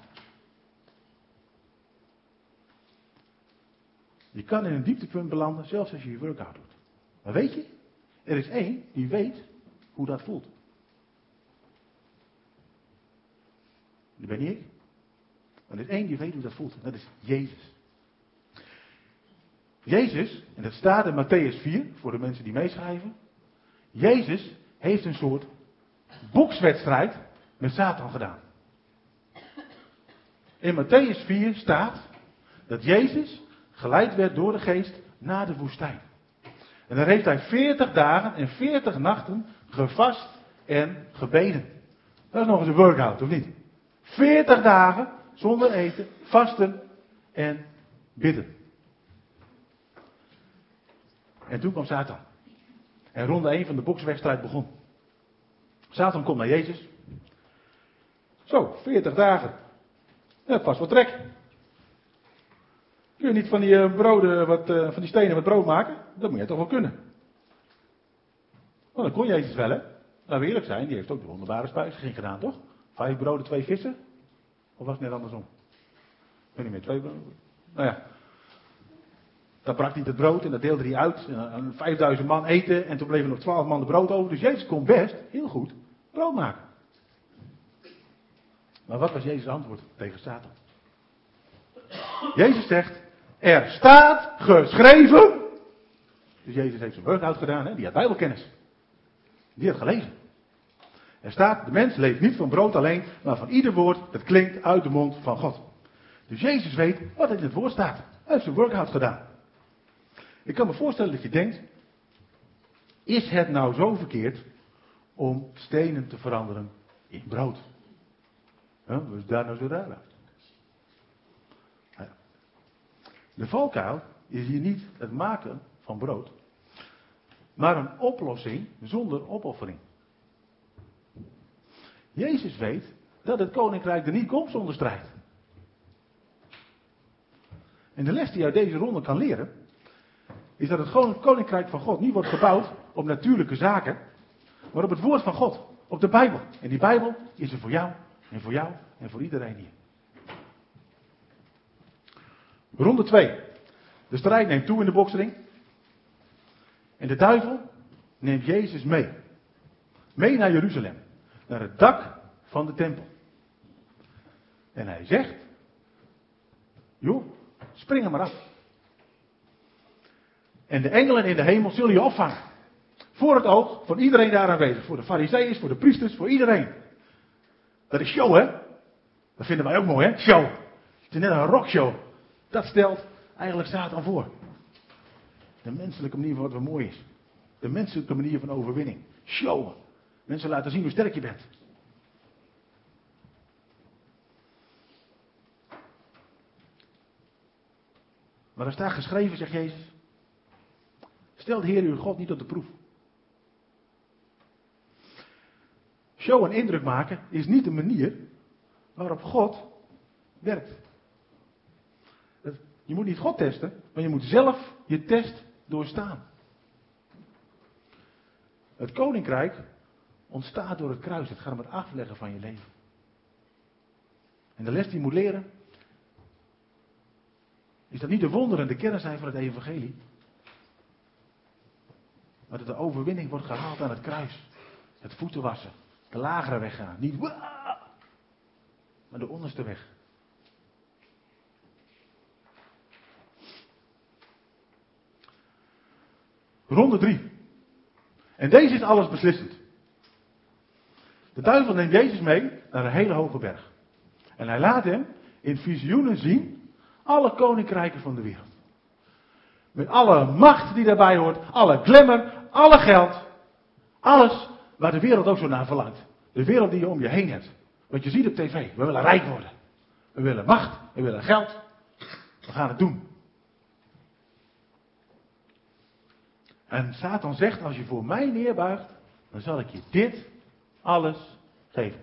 Je kan in een dieptepunt belanden, zelfs als je je workout doet. Maar weet je, er is één die weet hoe dat voelt. Dat ben niet ik. Maar er is één die weet hoe dat voelt. En dat is Jezus. Jezus, en dat staat in Matthäus vier, voor de mensen die meeschrijven. Jezus heeft een soort bokswedstrijd met Satan gedaan. In Matthäus vier staat dat Jezus geleid werd door de geest naar de woestijn. En daar heeft hij veertig dagen en veertig nachten gevast en gebeden. Dat is nog eens een workout, of niet? veertig dagen zonder eten, vasten en bidden. En toen kwam Satan. En ronde één van de bokswedstrijd begon. Satan komt naar Jezus. Zo, veertig dagen. Ja, vast wat trek. Kun je niet van die uh, broden, wat, uh, van die stenen wat brood maken? Dat moet je toch wel kunnen. Nou, dat kon Jezus wel, hè? Laten we eerlijk zijn, die heeft ook de wonderbare spijziging gedaan, toch? Vijf broden, twee vissen? Of was het net andersom? Ik weet niet meer, twee broden. Nou ja. Dan brak hij het brood en dat deelde hij uit. En vijfduizend man eten en toen bleven nog twaalf man de brood over. Dus Jezus kon best, heel goed, brood maken. Maar wat was Jezus' antwoord tegen Satan? Jezus zegt, er staat geschreven. Dus Jezus heeft zijn workout gedaan, hè? Die had bijbelkennis. Die had gelezen. Er staat, de mens leeft niet van brood alleen, maar van ieder woord dat klinkt uit de mond van God. Dus Jezus weet wat in het woord staat. Hij heeft zijn workout gedaan. Ik kan me voorstellen dat je denkt, is het nou zo verkeerd om stenen te veranderen in brood? Huh, wat is daar nou zo raar aan? De valkuil is hier niet het maken van brood, maar een oplossing zonder opoffering. Jezus weet dat het koninkrijk er niet komt zonder strijd. En de les die je uit deze ronde kan leren, is dat het koninkrijk van God niet wordt gebouwd op natuurlijke zaken, maar op het woord van God, op de Bijbel. En die Bijbel is er voor jou en voor jou en voor iedereen hier. Ronde twee. De strijd neemt toe in de boksring. En de duivel neemt Jezus mee. Mee naar Jeruzalem. Naar het dak van de tempel. En hij zegt, joh, spring er maar af. En de engelen in de hemel zullen je opvangen. Voor het oog van iedereen daar aanwezig. Voor de farizeeërs, voor de priesters, voor iedereen. Dat is show, hè? Dat vinden wij ook mooi, hè? Show. Het is net een rockshow. Dat stelt eigenlijk Satan voor. De menselijke manier van wat weer mooi is. De menselijke manier van overwinning. Showen. Mensen laten zien hoe sterk je bent. Maar er staat geschreven, zegt Jezus. Stel de Heer uw God niet op de proef. Show en indruk maken is niet de manier waarop God werkt. Je moet niet God testen, maar je moet zelf je test doorstaan. Het koninkrijk ontstaat door het kruis. Het gaat om het afleggen van je leven. En de les die je moet leren, is dat niet de wonderen de kern zijn van het evangelie, maar dat de overwinning wordt gehaald aan het kruis. Het voeten wassen, de lagere weg gaan. Niet waa, maar de onderste weg. Ronde drie. En deze is alles beslissend. De duivel neemt Jezus mee naar een hele hoge berg. En hij laat hem in visioenen zien alle koninkrijken van de wereld. Met alle macht die daarbij hoort, alle glamour, alle geld. Alles waar de wereld ook zo naar verlangt. De wereld die je om je heen hebt. Wat je ziet op tv. We willen rijk worden. We willen macht. We willen geld. We gaan het doen. En Satan zegt, als je voor mij neerbuigt, dan zal ik je dit alles geven.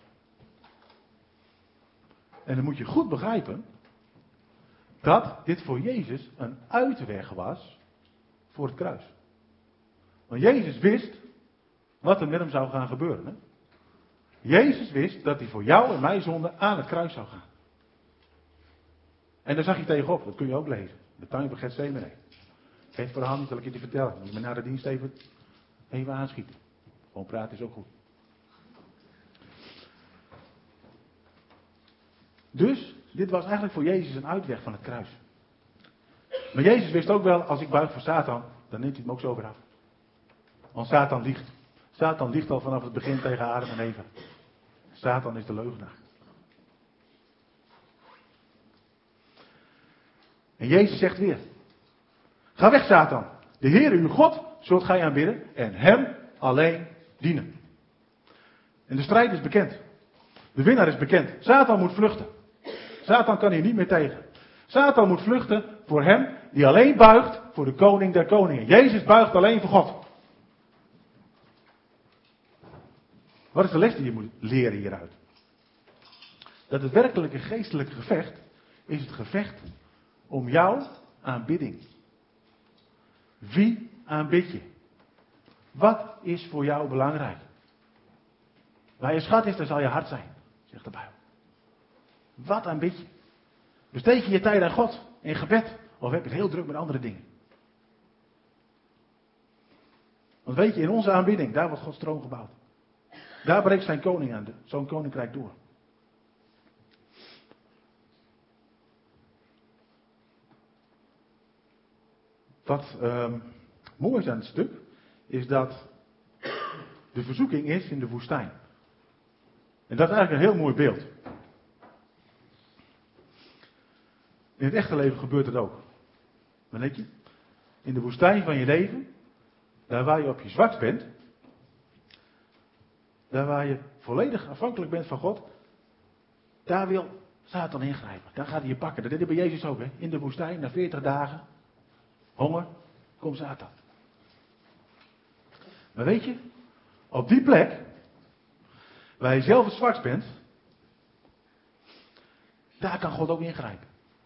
En dan moet je goed begrijpen dat dit voor Jezus een uitweg was voor het kruis. Want Jezus wist wat er met hem zou gaan gebeuren. Hè? Jezus wist dat hij voor jou en mijn zonde aan het kruis zou gaan. En daar zag hij tegenop, dat kun je ook lezen. De tuin van Getsemane. Geen verhaal niet, zal ik je die vertellen. Moet je me na de dienst even, even aanschieten. Gewoon praten is ook goed. Dus, dit was eigenlijk voor Jezus een uitweg van het kruis. Maar Jezus wist ook wel, als ik buig voor Satan, dan neemt hij hem ook zo weer af. Want Satan liegt. Satan liegt al vanaf het begin tegen Adam en Eva. Satan is de leugenaar. En Jezus zegt weer. Ga weg, Satan. De Heer uw God zult gij aanbidden en hem alleen dienen. En de strijd is bekend. De winnaar is bekend. Satan moet vluchten. Satan kan hier niet meer tegen. Satan moet vluchten voor hem die alleen buigt voor de koning der koningen. Jezus buigt alleen voor God. Wat is de les die je moet leren hieruit? Dat het werkelijke geestelijke gevecht is het gevecht om jouw aanbidding. Wie aanbid je? Wat is voor jou belangrijk? Waar je schat is, daar zal je hart zijn, zegt de Bijbel. Wat aanbid je? Besteed je je tijd aan God in gebed? Of heb je het heel druk met andere dingen? Want weet je, in onze aanbidding, daar wordt Gods troon gebouwd. Daar breekt zijn koning aan, zo'n koninkrijk door. Wat um, mooi is aan het stuk, is dat de verzoeking is in de woestijn. En dat is eigenlijk een heel mooi beeld. In het echte leven gebeurt het ook. Maar weet je, in de woestijn van je leven, daar waar je op je zwakst bent, daar waar je volledig afhankelijk bent van God, daar wil Satan ingrijpen. Daar gaat hij je pakken. Dat deed hij bij Jezus ook, hè? In de woestijn, na veertig dagen, honger, komt Satan. Maar weet je, op die plek, waar je zelf het zwakst bent, daar kan God ook ingrijpen.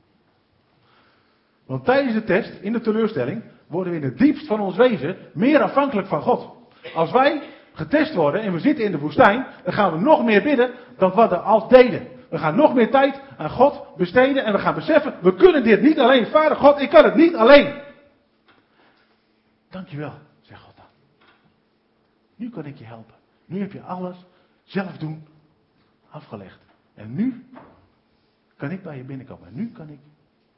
Want tijdens de test, in de teleurstelling, worden we in het diepst van ons wezen meer afhankelijk van God. Als wij getest worden en we zitten in de woestijn, dan gaan we nog meer bidden dan wat we al deden. We gaan nog meer tijd aan God besteden en we gaan beseffen, we kunnen dit niet alleen. Vader God, ik kan het niet alleen. Dankjewel, zegt God dan. Nu kan ik je helpen. Nu heb je alles zelf doen afgelegd. En nu kan ik bij je binnenkomen. En nu kan ik.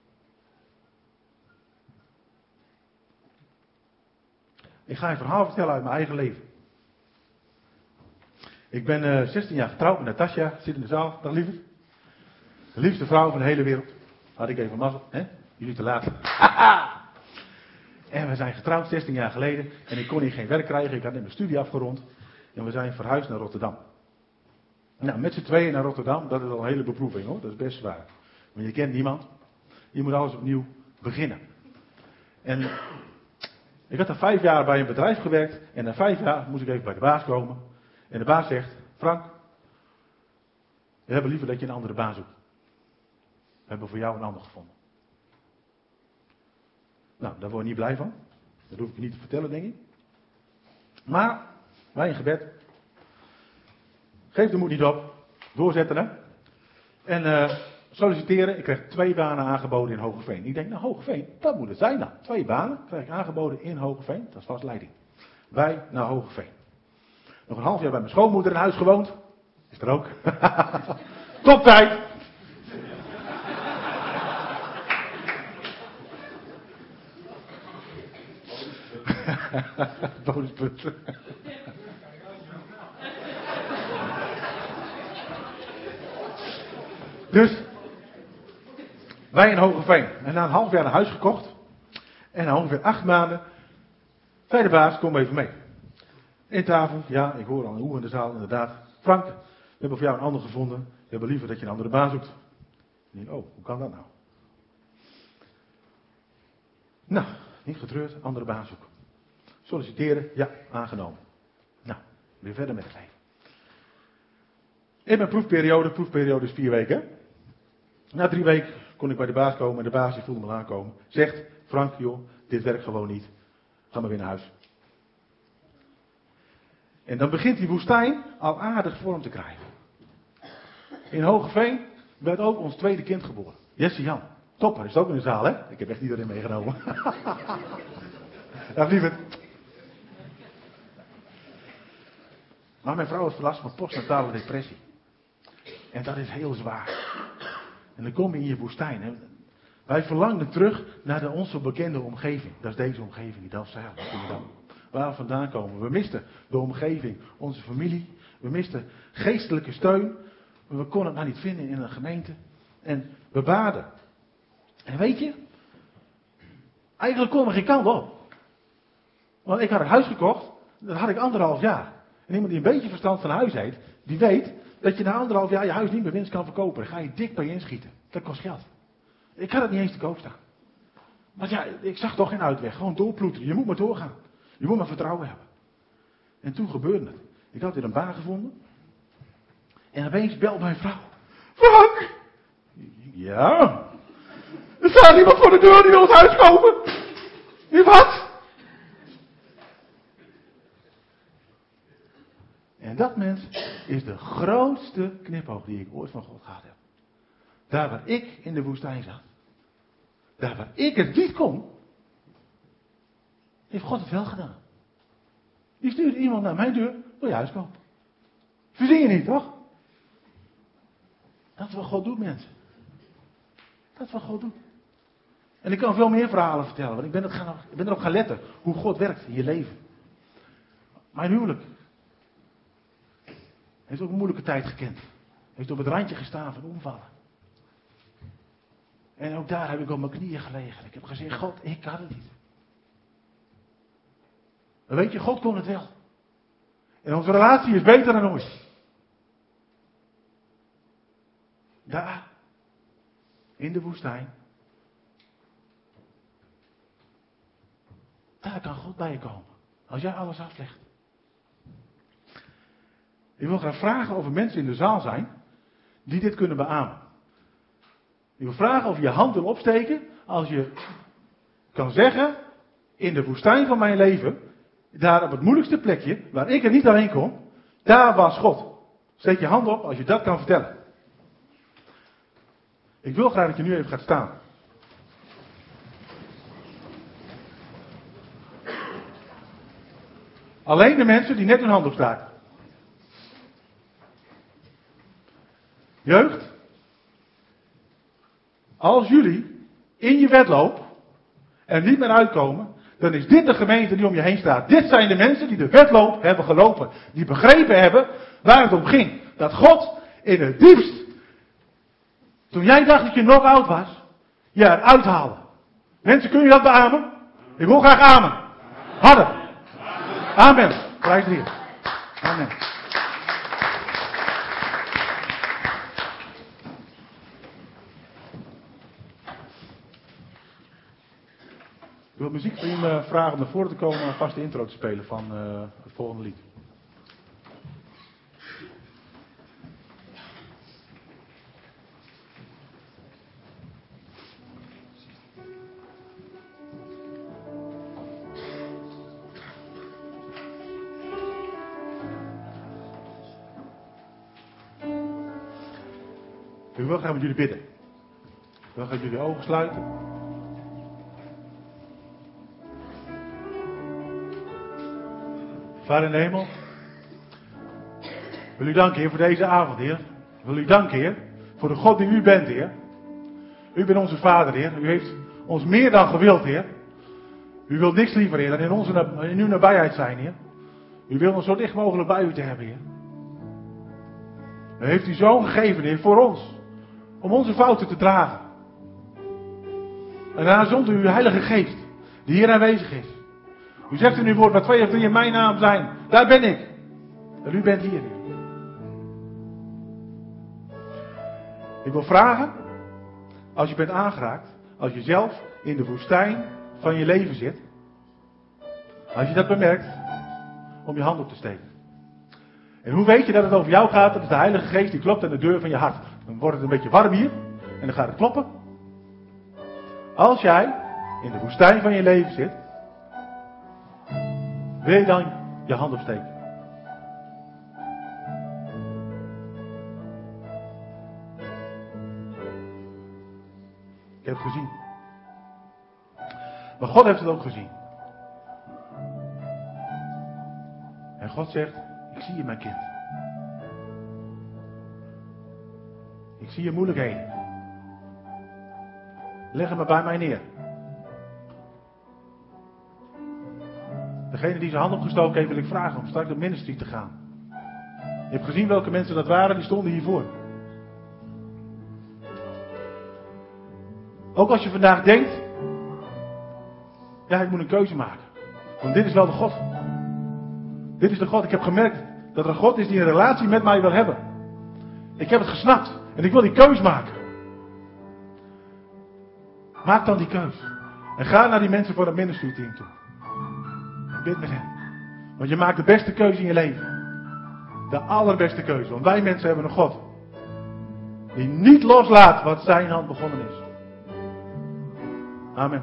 Ik ga je een verhaal vertellen uit mijn eigen leven. Ik ben uh, zestien jaar getrouwd met Natasja, zit in de zaal. Dag lieve. De liefste vrouw van de hele wereld. Had ik even mazzel, hè? Jullie te laat. En we zijn getrouwd zestien jaar geleden. En ik kon hier geen werk krijgen. Ik had net mijn studie afgerond. En we zijn verhuisd naar Rotterdam. Nou, met z'n tweeën naar Rotterdam, dat is al een hele beproeving hoor. Dat is best zwaar. Want je kent niemand. Je moet alles opnieuw beginnen. En ik had er vijf jaar bij een bedrijf gewerkt. En na vijf jaar moest ik even bij de baas komen. En de baas zegt, Frank, we hebben liever dat je een andere baan zoekt. We hebben voor jou een ander gevonden. Nou, daar word je niet blij van. Dat hoef ik je niet te vertellen, denk ik. Maar, wij in gebed. Geef de moed niet op. Doorzetten, hè. En uh, solliciteren. Ik kreeg twee banen aangeboden in Hoogeveen. Ik denk, nou Hoogeveen, dat moet het zijn dan. Twee banen krijg ik aangeboden in Hoogeveen. Dat is vast leiding. Wij naar Hoogeveen. Nog een half jaar bij mijn schoonmoeder in huis gewoond. Is er ook. Toptijd. Bonuspunten. Dus, wij in Hogeveen. En na een half jaar een huis gekocht. En na ongeveer acht maanden, zei de baas, kom even mee. In tafel, ja, ik hoor al een oeh in de zaal, inderdaad. Frank, we hebben voor jou een ander gevonden. We hebben liever dat je een andere baan zoekt. Ik denk, oh, hoe kan dat nou? Nou, niet getreurd, andere baan zoeken. Solliciteren, ja, aangenomen. Nou, weer verder met het leven. In mijn proefperiode, proefperiode is vier weken. Na drie weken kon ik bij de baas komen en de baas die voelde me aankomen. Zegt, Frank, joh, dit werkt gewoon niet. Ga maar weer naar huis. En dan begint die woestijn al aardig vorm te krijgen. In Hogeveen werd ook ons tweede kind geboren. Jesse Jan. Topper, is het ook in de zaal, hè? Ik heb echt iedereen meegenomen. Ja, lieverd. Maar mijn vrouw heeft last van postnatale depressie. En dat is heel zwaar. En dan kom je in je woestijn. Hè? Wij verlangden terug naar de ons zo bekende omgeving. Dat is deze omgeving, die Delfzijl. Waar we vandaan komen. We misten de omgeving, onze familie. We misten geestelijke steun. We konden het maar niet vinden in een gemeente. En we baden. En weet je, eigenlijk kon er geen kant op. Want ik had een huis gekocht, dat had ik anderhalf jaar. En iemand die een beetje verstand van huis heeft, die weet dat je na anderhalf jaar je huis niet meer winst kan verkopen. Daar ga je dik bij inschieten. Dat kost geld. Ik had het niet eens te koop staan. Maar ja, ik zag toch geen uitweg. Gewoon doorploeteren. Je moet maar doorgaan. Je moet maar vertrouwen hebben. En toen gebeurde het. Ik had weer een baan gevonden. En opeens belt mijn vrouw. Frank! Ja? Er staat iemand voor de deur die wil ons huis kopen. Wie wat? En dat mens is de grootste knipoog die ik ooit van God gehad heb. Daar waar ik in de woestijn zat. Daar waar ik het niet kon. Heeft God het wel gedaan. Die stuurt iemand naar mijn deur. Wil je huis kopen? Verzin je niet, toch? Dat is wat God doet, mensen. Dat is wat God doet. En ik kan veel meer verhalen vertellen. Want ik ben, het gaan, ik ben erop gaan letten. Hoe God werkt in je leven. Mijn huwelijk. Heeft ook een moeilijke tijd gekend. Heeft op het randje gestaan van omvallen. En ook daar heb ik op mijn knieën gelegen. Ik heb gezegd, God, ik kan het niet. Maar weet je, God kon het wel. En onze relatie is beter dan ooit. Daar, in de woestijn. Daar kan God bij je komen. Als jij alles aflegt. Ik wil graag vragen of er mensen in de zaal zijn die dit kunnen beamen. Ik wil vragen of je je hand wil opsteken als je kan zeggen, in de woestijn van mijn leven, daar op het moeilijkste plekje, waar ik er niet doorheen kon, daar was God. Steek je hand op als je dat kan vertellen. Ik wil graag dat je nu even gaat staan. Alleen de mensen die net hun hand opstaken. Jeugd, als jullie in je wedloop er niet meer uitkomen, dan is dit de gemeente die om je heen staat. Dit zijn de mensen die de wedloop hebben gelopen. Die begrepen hebben waar het om ging. Dat God in het diepst, toen jij dacht dat je nog oud was, je eruit haalde. Mensen, kun je dat beamen? Ik wil graag amen. Harder. Amen. Prijs de Heer. Amen. Ik wil muziek van jullie vragen om naar voren te komen en vast de intro te spelen van uh, het volgende lied. Ik wil graag met jullie bidden. Ik wil graag jullie ogen sluiten. Vader in de hemel, wil u danken, Heer, voor deze avond, Heer. Wil u danken, Heer, voor de God die u bent, Heer. U bent onze Vader, Heer. U heeft ons meer dan gewild, Heer. U wilt niks liever, Heer, dan in, onze, in uw nabijheid zijn, Heer. U wilt ons zo dicht mogelijk bij u te hebben, Heer. U heeft uw Zoon gegeven, Heer, voor ons. om onze fouten te dragen. En daarna zond u uw Heilige Geest, die hier aanwezig is. U zegt in uw woord, waar twee of drie in mijn naam zijn, daar ben ik. En u bent hier. Ik wil vragen, als je bent aangeraakt, als je zelf in de woestijn van je leven zit, als je dat bemerkt, om je hand op te steken. En hoe weet je dat het over jou gaat? Dat is de Heilige Geest die klopt aan de deur van je hart. Dan wordt het een beetje warm hier en dan gaat het kloppen. Als jij in de woestijn van je leven zit, wil je dan je hand opsteken? Ik heb het gezien. Maar God heeft het ook gezien. En God zegt, ik zie je mijn kind. Ik zie je moeilijkheden. Leg hem maar bij mij neer. Degene die zijn hand opgestoken heeft, wil ik vragen om straks op ministry te gaan. Je hebt gezien welke mensen dat waren, die stonden hiervoor. Ook als je vandaag denkt, ja, ik moet een keuze maken. Want dit is wel de God. Dit is de God. Ik heb gemerkt dat er een God is die een relatie met mij wil hebben. Ik heb het gesnapt. En ik wil die keus maken. Maak dan die keus. En ga naar die mensen voor dat ministry team toe. En bid met hen. Want je maakt de beste keuze in je leven. De allerbeste keuze. Want wij mensen hebben een God. Die niet loslaat wat zijn hand begonnen is. Amen.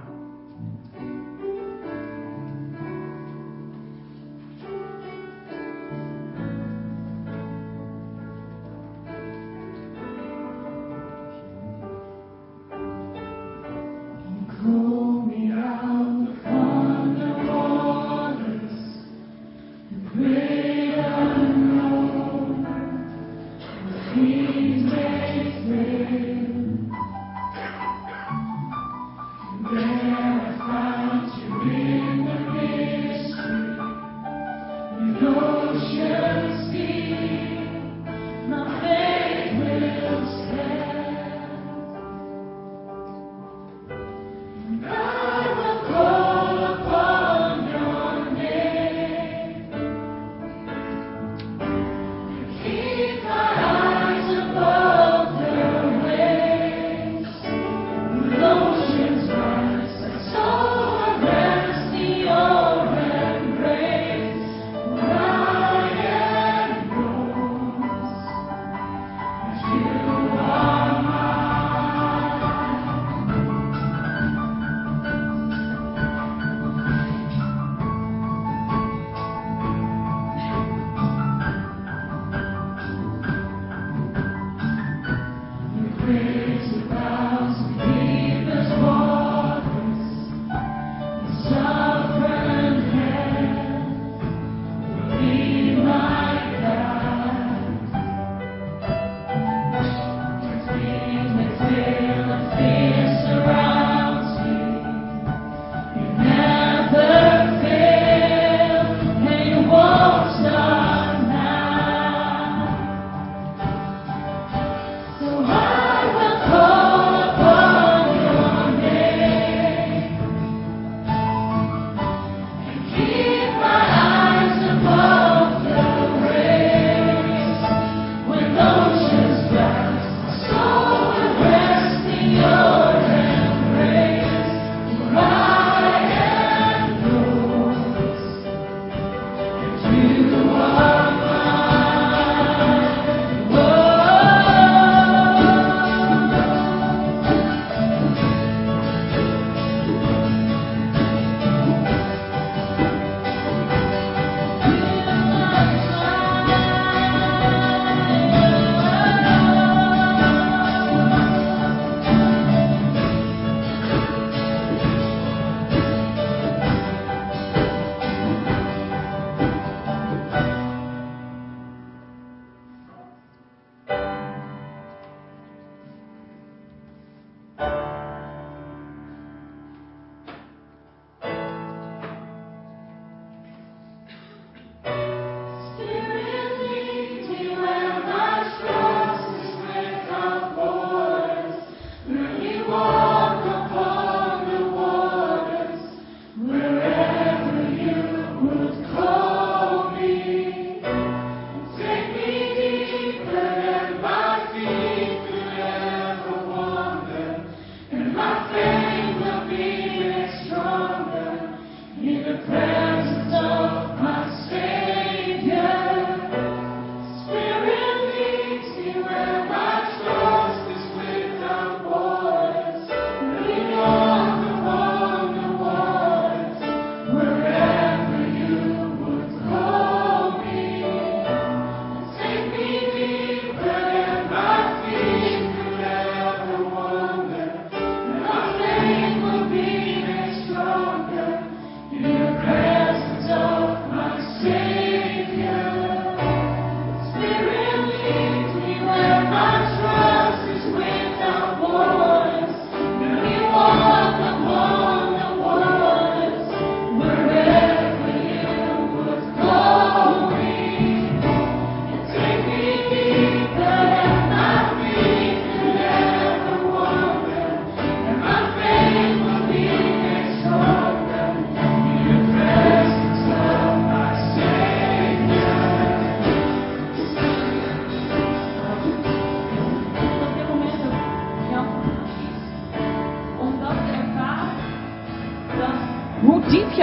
Yeah.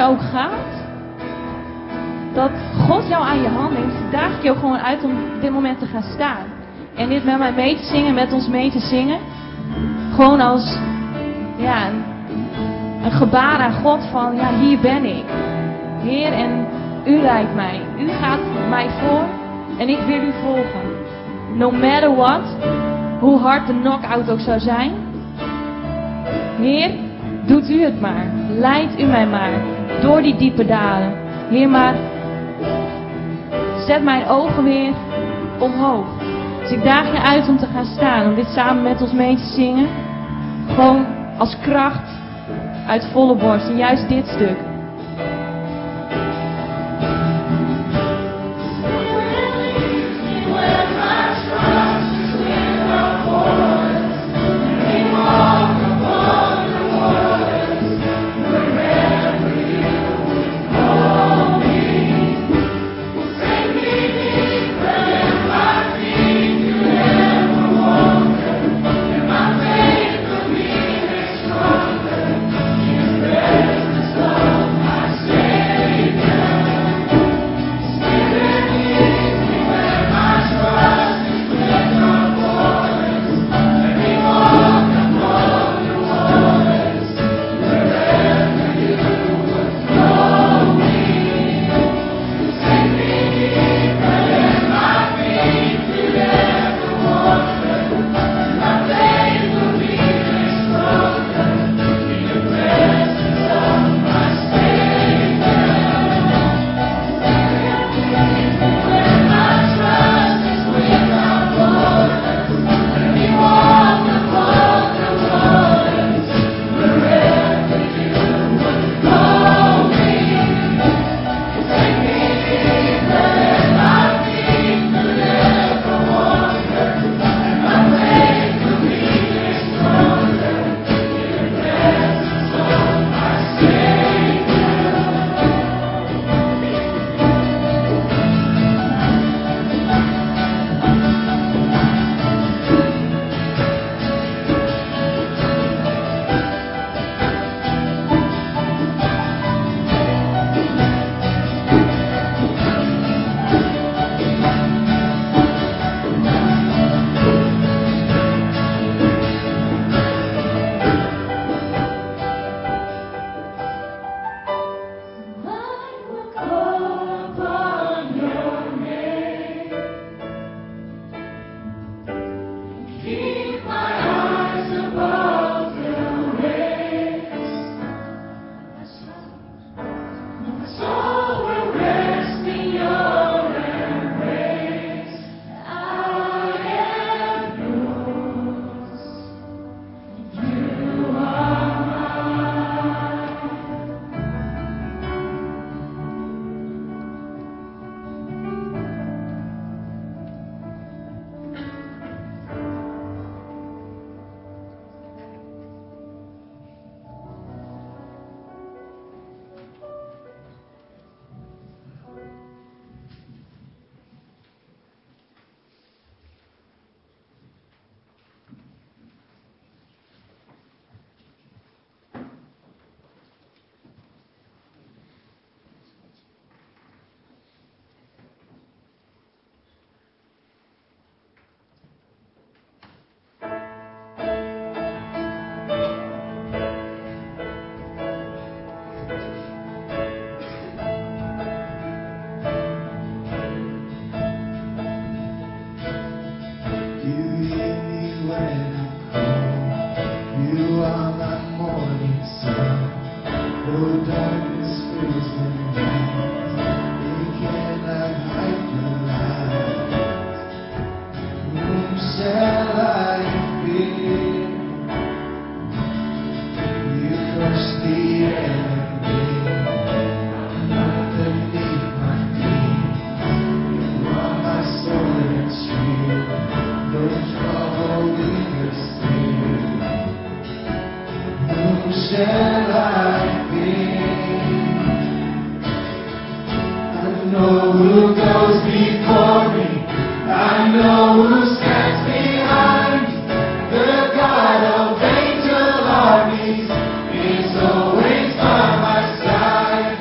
je ook gaat, dat God jou aan je hand neemt, daag ik je ook gewoon uit om op dit moment te gaan staan. En dit met mij mee te zingen, met ons mee te zingen. Gewoon als ja, een, een gebaar aan God van, ja, hier ben ik. Heer, en u leidt mij. U gaat mij voor en ik wil u volgen. No matter what, hoe hard de knock-out ook zou zijn. Heer, doet u het maar. Leidt u mij maar door die diepe dalen. Heer, maar zet mijn ogen weer omhoog. Dus ik daag je uit om te gaan staan, om dit samen met ons mee te zingen. Gewoon als kracht uit volle borst. En juist dit stuk. Always by my side.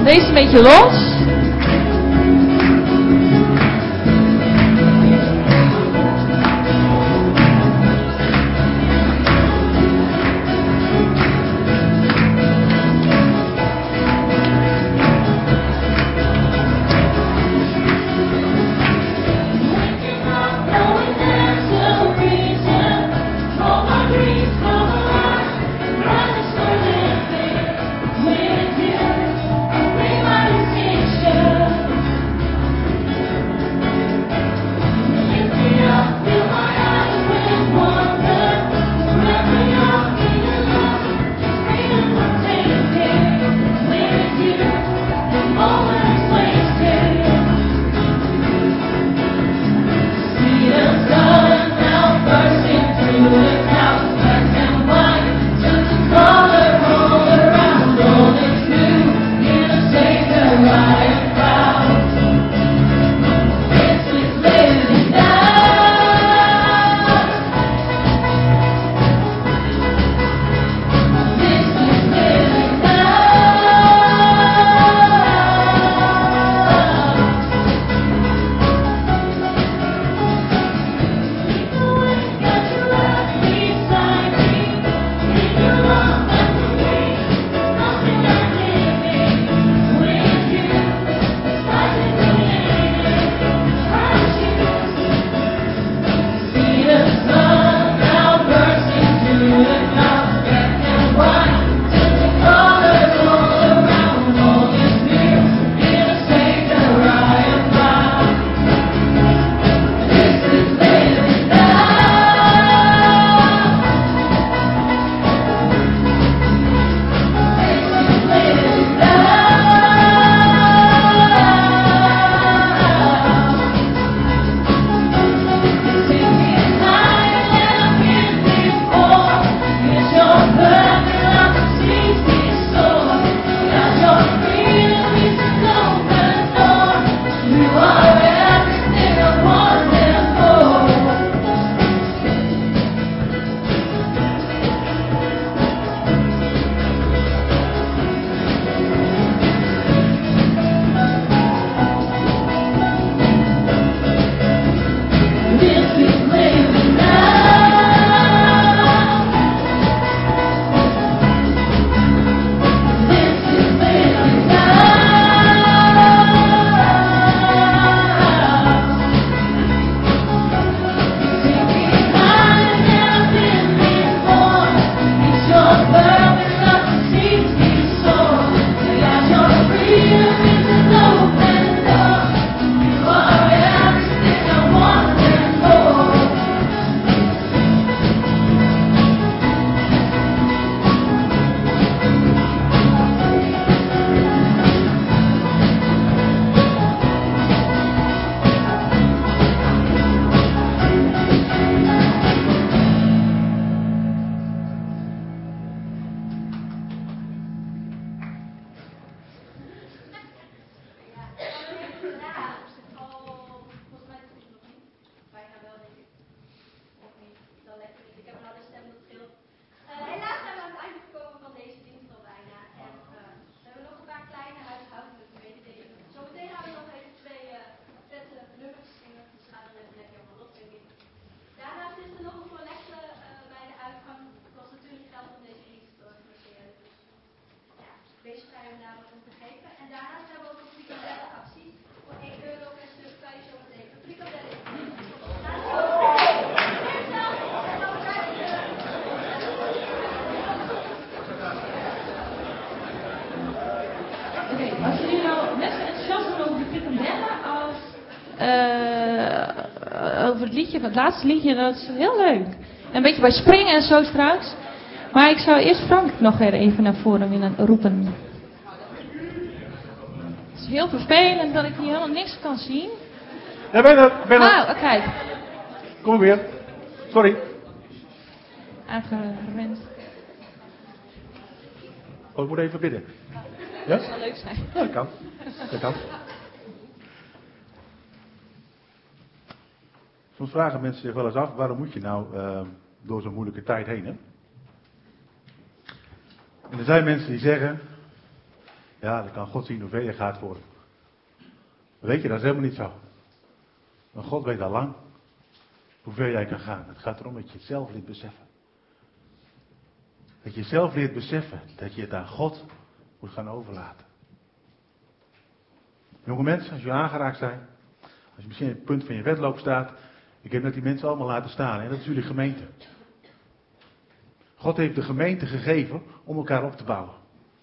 Wees een beetje los. Over het liedje, het laatste liedje, dat is heel leuk. Een beetje bij springen en zo straks. Maar ik zou eerst Frank nog weer even naar voren willen roepen. Het is heel vervelend dat ik hier helemaal niks kan zien. Ja, ben er, ben er. Nou, kijk. Kom weer. Sorry. Aangewend. Oh, ik moet even bidden. Ja? Dat zou leuk zijn. Ja, dat kan. Dat kan. Soms vragen mensen zich wel eens af, waarom moet je nou uh, door zo'n moeilijke tijd heen, hè? En er zijn mensen die zeggen, Ja, dan kan God zien hoe ver je gaat voor hem. Weet je, dat is helemaal niet zo. Maar God weet al lang hoe ver jij kan gaan. Het gaat erom dat je het zelf leert beseffen. Dat je zelf leert beseffen dat je het aan God moet gaan overlaten. Jonge mensen, als je aangeraakt zijn, als je misschien op het punt van je wedloop staat, ik heb net die mensen allemaal laten staan, en dat is jullie gemeente. God heeft de gemeente gegeven om elkaar op te bouwen.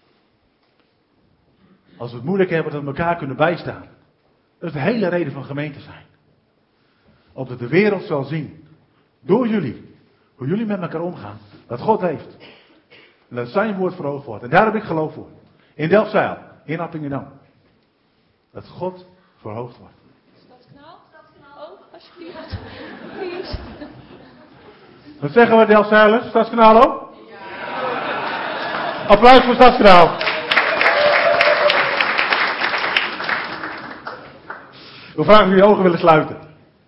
Als we het moeilijk hebben, dat we elkaar kunnen bijstaan. Dat is de hele reden van gemeente zijn. Opdat de wereld zal zien, door jullie, hoe jullie met elkaar omgaan, dat God leeft. En dat zijn woord verhoogd wordt. En daar heb ik geloof voor. In Delfzijl, in Appingedam. Dat God verhoogd wordt. Stadskanaal? Oh, alsjeblieft. Please. Wat zeggen we Delfzijlers? Stadskanaal ook? Ja. Applaus voor Stadskanaal. We vragen of jullie ogen willen sluiten.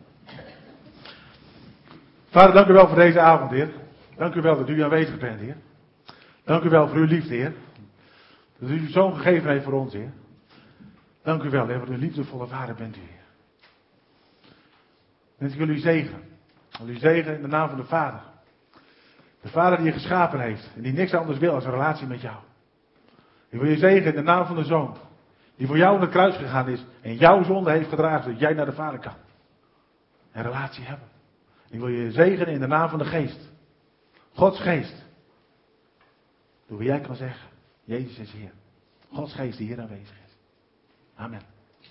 Vader, dank u wel voor deze avond, Heer. Dank u wel dat u aanwezig bent, Heer. Dank u wel voor uw liefde, Heer. Dat u uw zoon gegeven heeft voor ons, Heer. Dank u wel, Heer, wat een liefdevolle vader bent u, Heer. En ik wil u zegenen. Ik wil u zegenen in de naam van de Vader. De Vader die je geschapen heeft en die niks anders wil als een relatie met jou. Ik wil je zegenen in de naam van de Zoon. Die voor jou naar het kruis gegaan is en jouw zonde heeft gedragen, zodat jij naar de Vader kan. Een relatie hebben. Ik wil je zegenen in de naam van de Geest. Gods Geest. Door wie jij kan zeggen, Jezus is Heer. Gods Geest die hier aanwezig is. Amen.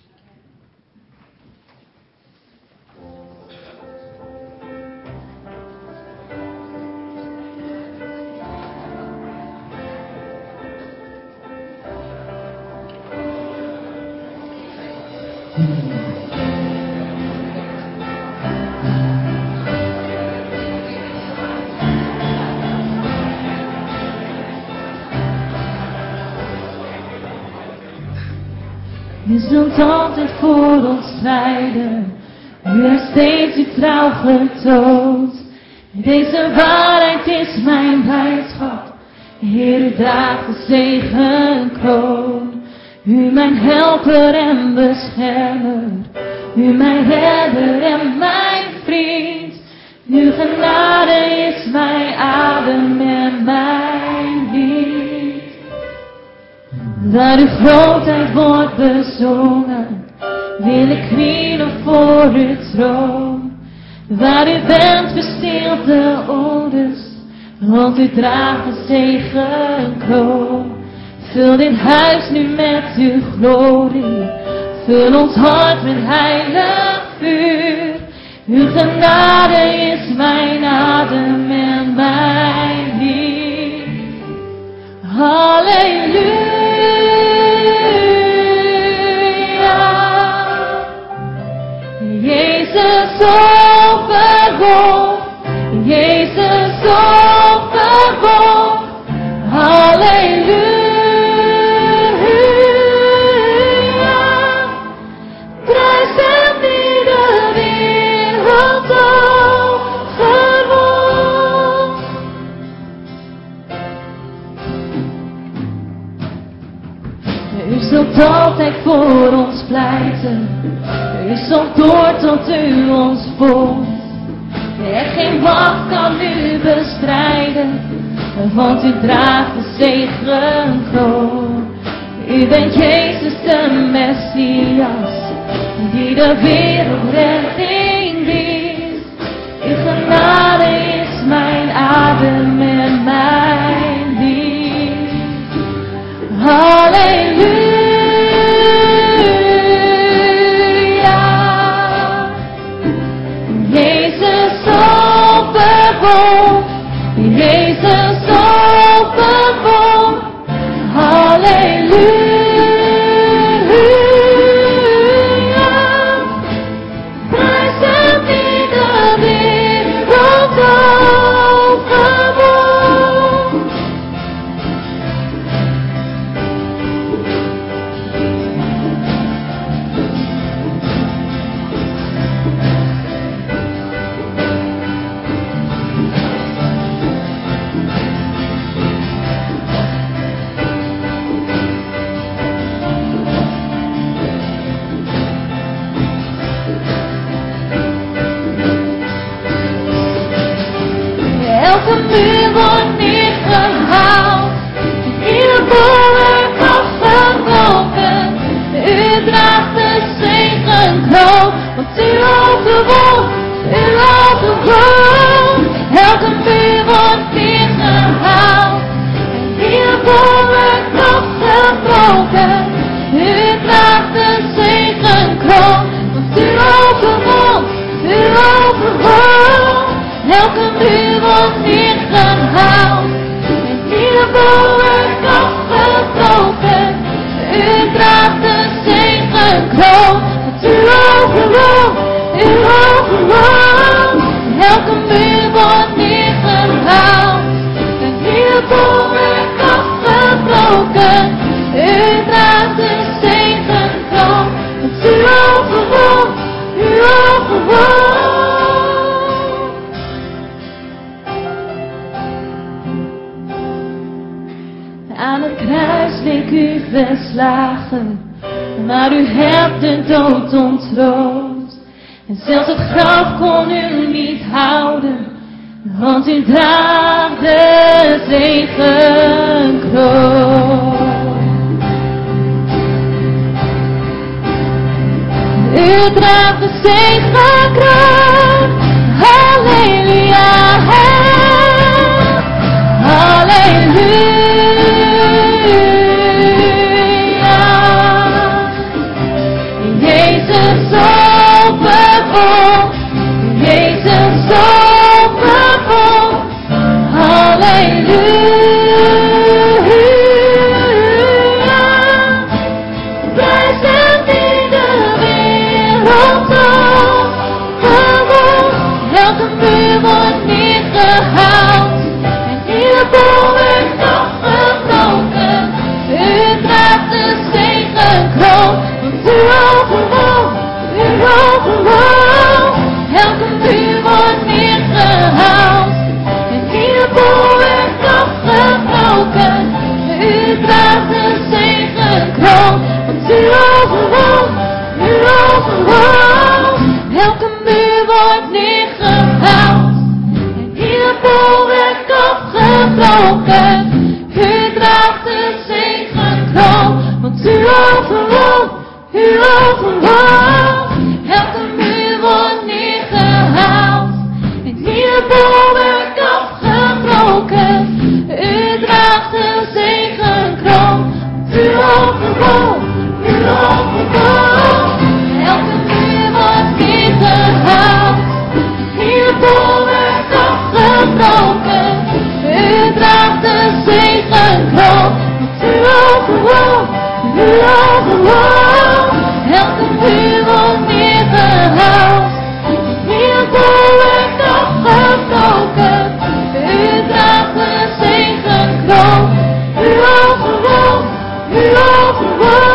U zult altijd voor ons strijden. U hebt steeds uw trouw getoond. Deze waarheid is mijn blijdschap. Heer, u draagt de zegenkroon. U mijn helper en beschermer. U mijn redder en mijn vriend. Uw genade is mijn adem en mijn lied. Waar uw grootheid wordt bezongen, wil ik knielen voor uw troon. Waar u bent verstilt de onrust, want u draagt de zegenkroon. Vul dit huis nu met uw glorie, vul ons hart met heilig vuur. Uw genade is mijn adem en mijn lied. Halleluja. Jezus overwon, Jezus overwon, halleluja. Prijs hem die de wereld overwon. U zult altijd voor ons pleiten. U zult door tot u ons volgt. En geen macht kan u bestrijden, want u draagt de zegenkroon. U bent Jezus de Messias, die de wereld redding biedt. Uw genade is mijn adem en mijn lied. Halleluja. Jezus overwon, halleluja. Prijs Want u overwon, u overwon. Elke muur wordt neergehaald. En hier wordt nog gebroken. U draagt de zegenkroon. Want u overwon, u overwon. Elke muur wordt neergehaald. En hier wordt nog gebroken. U draagt de zegenkroon. Want u overwon, u overwon. Elke muur wordt neergehaald. En hier wordt nog gebroken. U draagt de zegenkroon. Want u overwon, u overwon. Aan het kruis leek u verslagen, maar u hebt de dood ontroond. En zelfs het graf kon u niet houden, want u draagt de zegenkroon. U draagt de zegenkroon. Halleluja, halleluja. Jezus overwon, Jezus overwon, halleluja. Prijzen die de wereld overwon, elke muur wordt neergehaald en ieder boom werd nog gebroken. U draagt de zegenkroon, want u overwon, u overwon. Elke muur wordt neergehaald en ieder boom werd nog gebroken. U draagt de zegenkroon, want u overwon, u overwon. Elke muur wordt neergehaald en ieder boom werd afgebroken. U draagt de zegenkroon, want u overwon, u overwon. Elke muur wordt neergehaald en ieder boom werd afgebroken. U draagt de zegenkroon, want u overwon, u overwon. Elke muur wordt neergehaald, ieder boom werd afgebroken. U draagt de zegenkroon, want u overwon, u overwon. Elke muur wordt neergehaald, ieder boom werd afgebroken. U draagt de zegenkroon, u overwon, u overwon.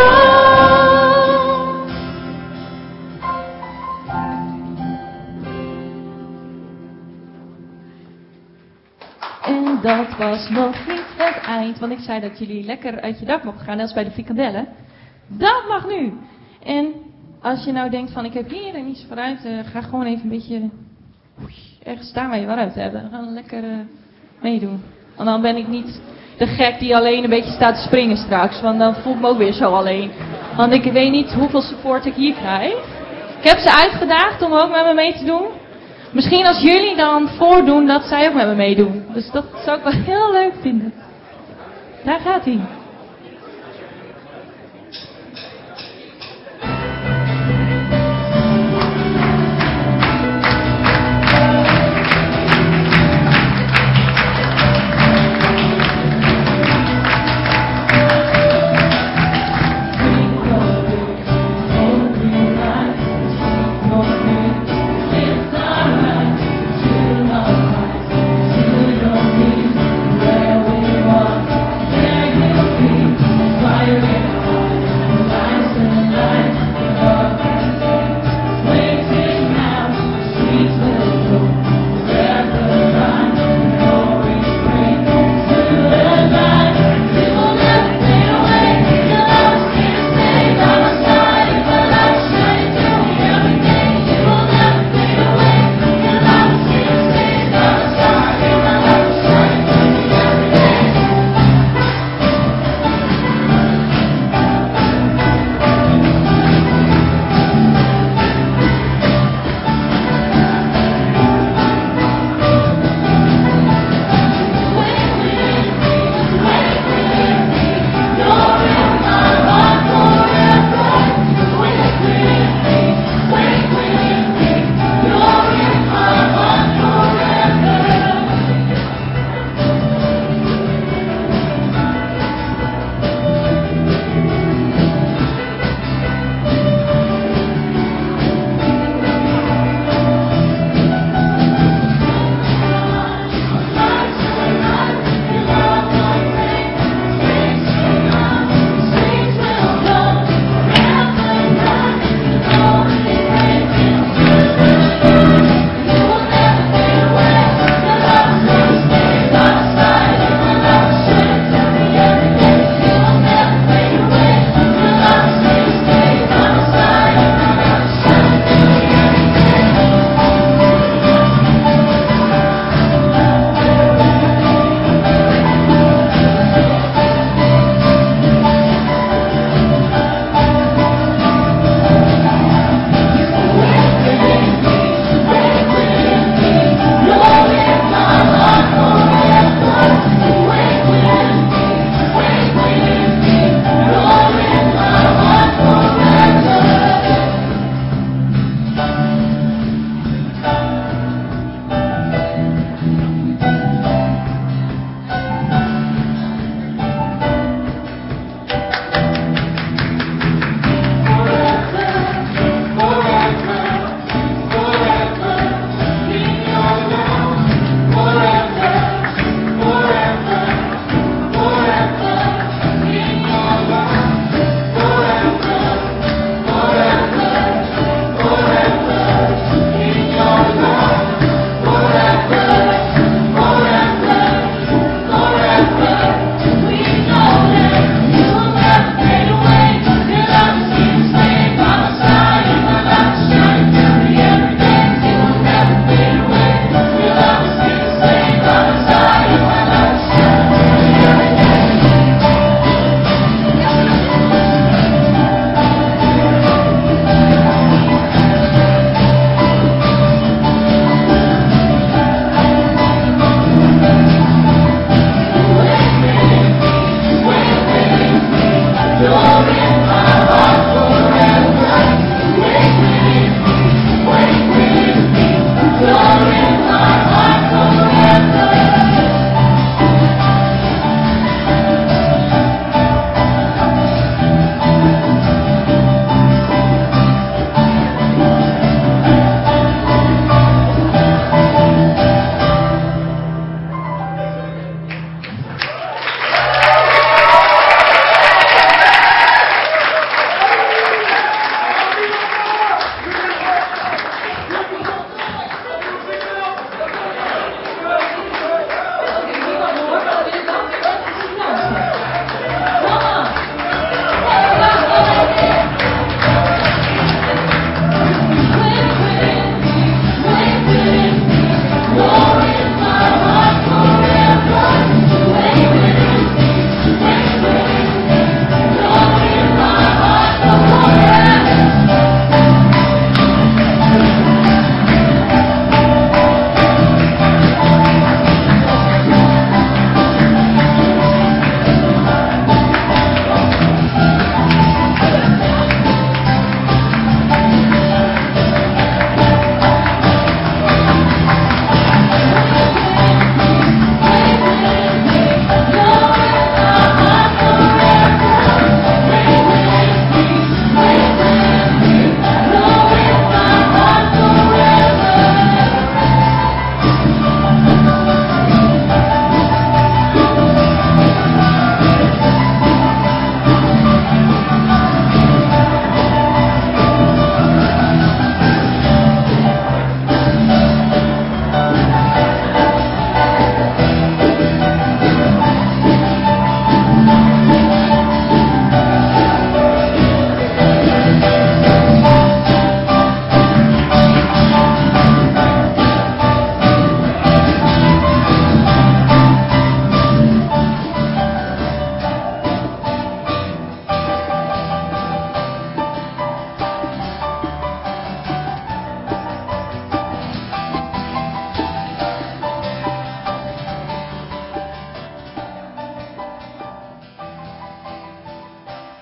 En dat was nog niet het eind, want ik zei dat jullie lekker uit je dak mochten gaan, net als bij de frikandellen. Dat mag nu. En als je nou denkt van ik heb hier en iets vooruit, uh, ga gewoon even een beetje ergens staan waar je waaruit hebt. Dan gaan we lekker uh, meedoen. Want dan ben ik niet de gek die alleen een beetje staat te springen straks, want dan voel ik me ook weer zo alleen. Want ik weet niet hoeveel support ik hier krijg. Ik heb ze uitgedaagd om ook met me mee te doen. Misschien als jullie dan voordoen dat zij ook met me meedoen. Dus dat zou ik wel heel leuk vinden. Daar gaat hij.